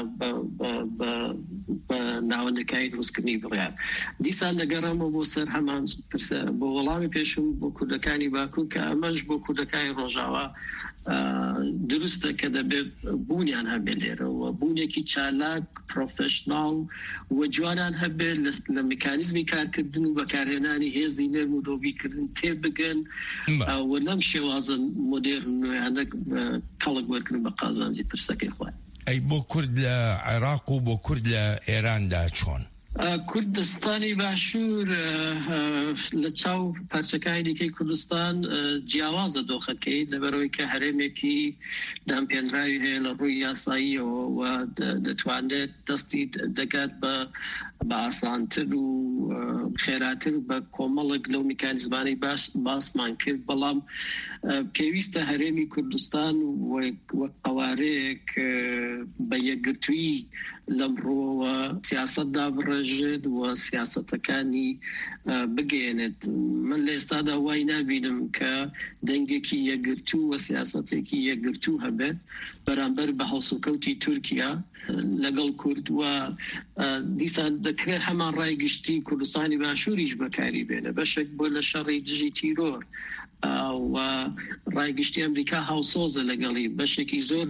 بە ناوەندەکانی دروستکردنی بڕیار دیسان لەگەڕەمەوە بۆ سەر هەمان بۆ وەڵامی پێشم بۆ کوردەکانی باکوور کە ئەمەش بۆ کوردەکانی ڕۆژاوا دروستە کە دەبێت بوونیان هەبێت لێرەوە بوونێکی چالاک پرۆفشناڵ و جوانان هەبێت لە میکانیزمی کارکردن و بەکارهێنانی هێزی نەرم و لۆبیکردن تێبگەن و لەم شێوازن مۆدێرنیانە کەڵک وەرگرن بە قازانجی پرسەکەی خۆیان. ئەی بۆ کورد لە عێراق و بۆ کورد لە ئێراندا چۆن؟ کوردستانی باشوور لە چاو پارچەکانی دیکەی کوردستان جیاوازە دۆخەکەی لەبەرەوەی کە هەرێمێکی دامپێنراوی هەیە لە ڕووی یاساییەوە و دەتوانێت دەستی دەگات بە ئاسانتر و خێراتر بە کۆمەڵک لەو میکانیزمانەی باسمان کرد بەڵام پێویستە هەرێمی کوردستان وەک ئەوارەیەک بە یەکگرتووی لەمڕۆوە سیاسەتدا بڕێژێت و سیاسەتەکانی بگەێنێت. من لە ئێستادا وای نابینم کە دەنگێکی یەکگرتوو و سیاسەتێکی یەکگرتوو هەبێت بەرامبەر بە هەڵسوکەوتی تورکیا لەگەڵ کورد و دیسان دەکرێت هەمان ڕایگشتی کوردستانی باشووریش بەکاری بێنە بەشێک بۆ لە شەڕی دژی تیرۆر و ڕایگشتی ئەمریکا هاوسۆزە لەگەڵی بەشێکی زۆر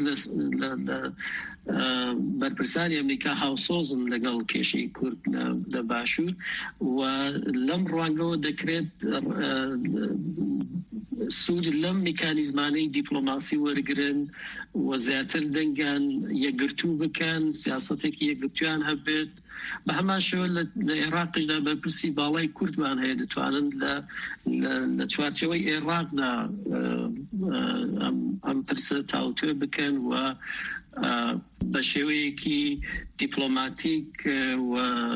بەرپرسانی ئەمریکا هاوسۆزن لەگەڵ کێشەی کورد لە باشوور و لەم ڕوانگەوە دەکرێت سوود لەم میکانیزمانەی دیپلۆماسی وەرگرن و زیاتر دەنگیان یەکگرتوو بکەن سیاسەتێکی یەکگرتویان هەبێت بە هەمان شێوە لە عێراقیشدا بەرپرسی باڵای کوردمان هەیە دەتوانن لە چوارچەوەی عێراقدا ئەم پرسە تاوتوێ بکەن و بە شێوەیەکی دیپلۆماتیک و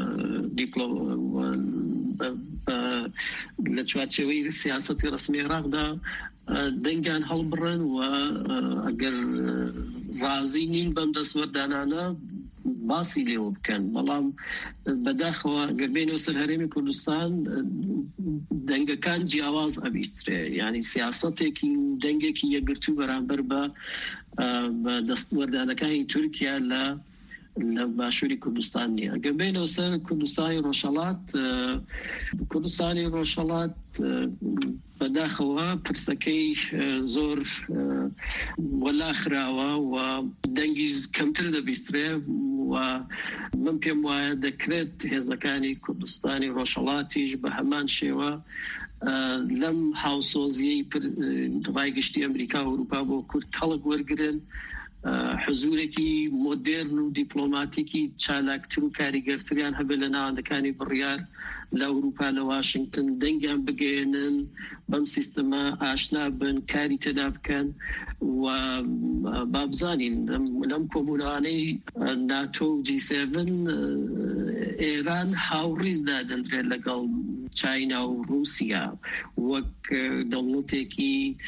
لە چوارچەوەی سیاسەتی ڕسمی عێراقدا دەنگیان هەڵبڕن و ئەگەر ڕازی نین بەم دەستوەردانانە باسی لێوە بکەن بەڵام بەداخەوە گەربێنەوە سەر هەرێمی کوردستان دەنگەکان جیاواز ئەبیسترێ یعنی سیاسەتێکی دەنگێکی یەکگرتوو بەرامبەر بە دەستوەردانەکانی تورکیا لە لە باشووری کوردستان نییە. گەبێنەوە سەر کوردستانی ڕۆژهەڵات کوردستانی ڕۆژهەڵات بەداخەوە پرسەکەی زۆر وەلاخراوە و دەنگی کەمتر دەبیسترێ و من پێم وایە دەکرێت هێزەکانی کوردستانی ڕۆژهەڵاتیش بە هەمان شێوە لەم هاوسۆزیەی ڕایگشتی ئەمریکا و ئەوروپا بۆ کورد کەڵک وەرگرن حزورێکی مۆدێرن و دیپلۆماتیکی چالاکتر و کاریگەرتریان هەبێت لە ناوەندەکانی بڕیار لە ئەوروپا لە واشنگتن دەنگیان بگەێنن بەم سیستەمە ئاشنا بن کاری تێدا بکەن و بابزانین لەم کۆبوونەوانەی ناتۆ و جی سێڤن ئێران هاوڕیزدا دەندرێت لەگەڵ چاینا و رووسیا وەک دەوڵەتێکی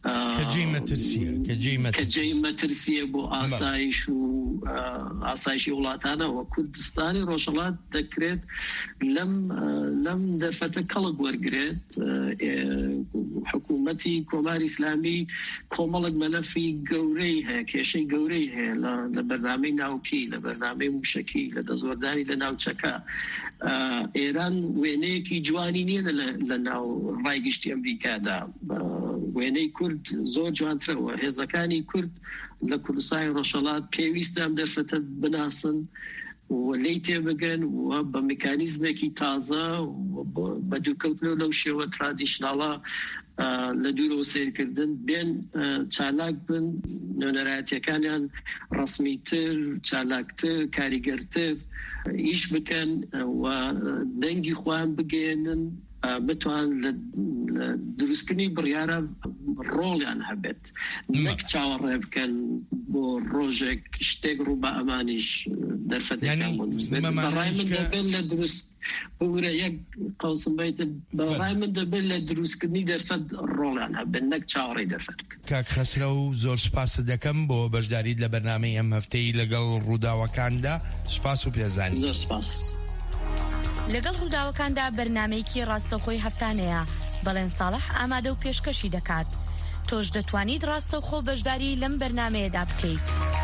كجي مترسية كجي مترسية كجي مترسية بو آسايش و آسايش ولاتانا وكردستاني روشلات ذكرت لم لم درفت كلق ورقرت حكومتي كومار إسلامي كومالك ملفي قوريها كيشي قوريها لبرنامج ناوكي لبرنامج مشكي لدزورداني لناوچكا إيران وينيكي جوانيني لناو رايقشتي أمريكا دا ويني كرد زور جوانتره وهزكاني كرد لكردستان روشلات بيويست ام درفت بناسن وليتي بگن و بميكانيزمكي تازه وبدو كوتلو لو شو تراديشنالا لدورو سير كردن بين چالاك بن نونراتي كانن رسمي تر چالاك تر كاريگر ايش بكن و دنگي خوان بگينن بتوان لدروسكني بريارة رول يعني هبت نك تشاور كان بو روجك اشتاق ربع امانيش درفت يعني براي من دبل لدروس بوريك قوسم بيت براي من دبل لدروسكني درفت رول يعني هبت نك تشاور درفت كاك خسرو زور سپاس دكم بو بشداري لبرنامج ام هفتي لقل روداوكاندا سپاس و بيزاني زور سپاس لەگەڵ ڕووداوەکاندا بەرنامەیەکی ڕاستەوخۆی هەفتانەیە بەڵێن ساڵح ئامادە و پێشکەشی دەکات تۆش دەتوانیت ڕاستەوخۆ بەشداری لەم بەرنامەیەدا بکەیت.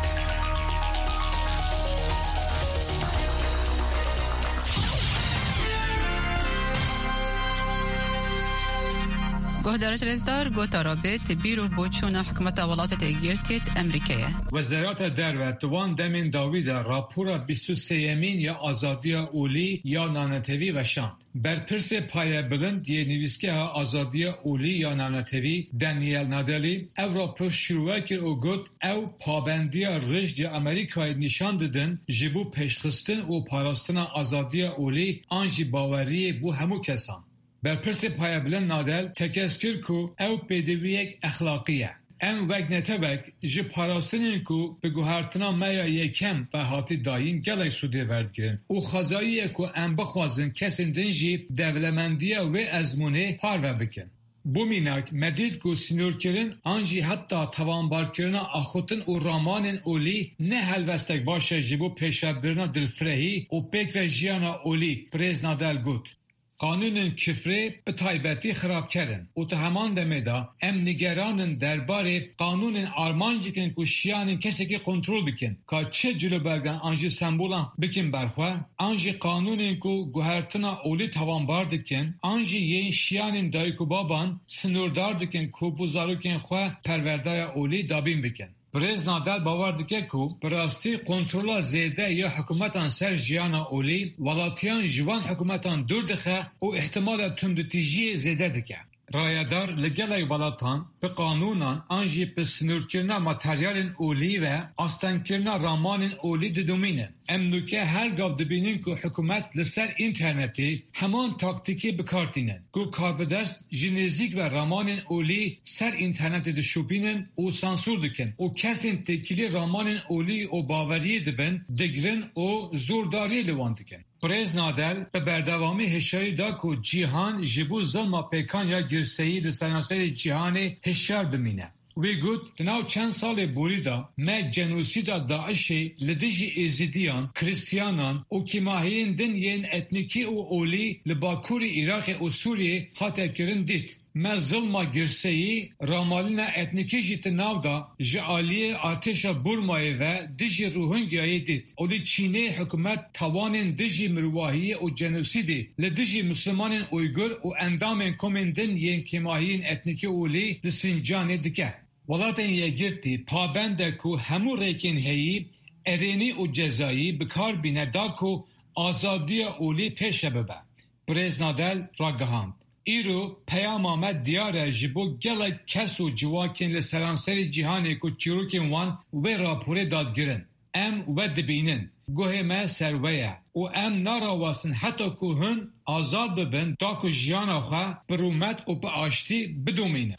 گهدارت رزدار گوتارابت بیرو بوچونا حکمت ولایت ایگرتیت امریکیه. وزارت دروت دوان دمین داوید راپورا بیست و سیمین یا آزادی اولی یا نانتوی و شاند. برپرس پایه بلند یه نویسکه ها آزادی اولی یا نانتوی دانیل نادلی او راپور شروع که او گفت او پابندی رژد امریکای نشان دادن جبو پیشخستن و پاراستن آزادی اولی آنجی باوری بو همو کسان. برپرس پایبلن نادل تکسکر کو او پیدویک اخلاقیه. ام وقت نتبک جی پاراستنین کو به گوهرتنا میا یکم به هاتی داین گلی سوده ورد گرن. او خزاییه کو ام بخوازن کسین دنجی دولمندیه و ازمونه پارو بکن. بو میناک مدید کو سینور کرن آنجی حتی توانبار کرن آخوتن و رامان اولی نه هلوستک باشه جیبو پیشبرنا دلفرهی و پیک و جیانا اولی پریز نادل گود. قانون کفره به تایبتی خراب کردن و تا همان دمیدا ام نگرانن درباره قانون آرمانجی کن که شیانین کسی که کنترل بکن که چه جلو برگن آنجی سمبولان بکن برخواه آنجی قانونین که گوهرتنا اولی توانبار دکن آنجی یه شیانین دایکو بابان سنوردار دکن که بزارو کن خواه پروردای اولی دابین بکن. پریز نادل باور دکه کو براستی کنترل زیده یا حکومتان سر جیانا اولی ولاتیان جوان حکومتان دور دخه و احتمال تندتیجی زیده دکه. رایدار لگلای ولاتان به قانونان آنجی به سنور کرنا ماتریال اولی و آستان کرنا رامان اولی ددومینه. امنوکه هر گاو دبینین که حکومت لسر اینترنتی همان تاکتیکی بکارتینن. که کاربدست جنزیک و رامان اولی سر اینترنت دشوبینن و سانسور دکن. و کسین تکیلی رامان اولی و باوری دبن دگرن و زورداری لوان دکن. پریز نادل به بردوامی هشاری دا که جیهان جبو ظلم پیکان یا گرسهی لسرانسر جیهان هشار بمینه. وی گوت ناو چند سال بوریدا ما جنوسیدا داعشی لدیجی ازیدیان، کریستیانان و کماهین دن ین اتنیکی و اولی لباکور عراق و سوریه حتی کرن دید. ما ظلم گرسهی رامالنا اتنیکی جیت ناو دا جعالی آتشا برمای و دیجی روهنگیایی دید. اولی چینه حکومت توانین دیجی مرواهی و جنوسیدی لدیجی مسلمانین اویگر و اندامین کومندن ین کماهین اتنیکی اولی لسنجان دکه. ولاتن یگرتی پابنده کو همو ریکن هیی ارینی و جزایی بکار بینه دا کو آزادی اولی پیش ببه. پریز نادل را گهاند. ایرو پیام آمد دیاره جبو گل کس و جواکن لسرانسر جیهانی کو چیروکن وان و راپوره دادگرن. ام و دبینن. گوه ما سرویه. و ام ناراواسن حتی که هن آزاد ببن دا که جیانا خواه برومت و به آشتی بدومینه.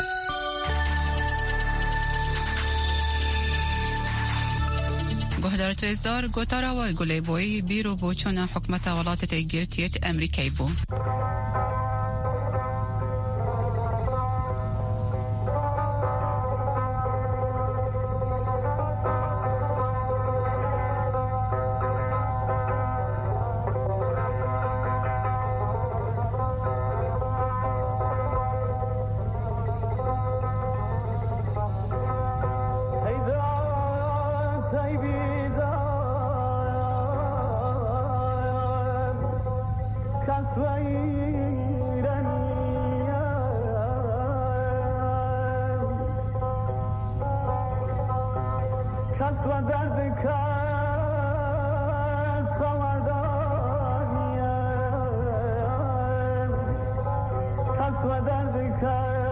گهدارت رزدار گوتارا و گلی بوی بیرو بوچون حکمت ولایت ایگرتیت امریکی بو. Kasma derdi kar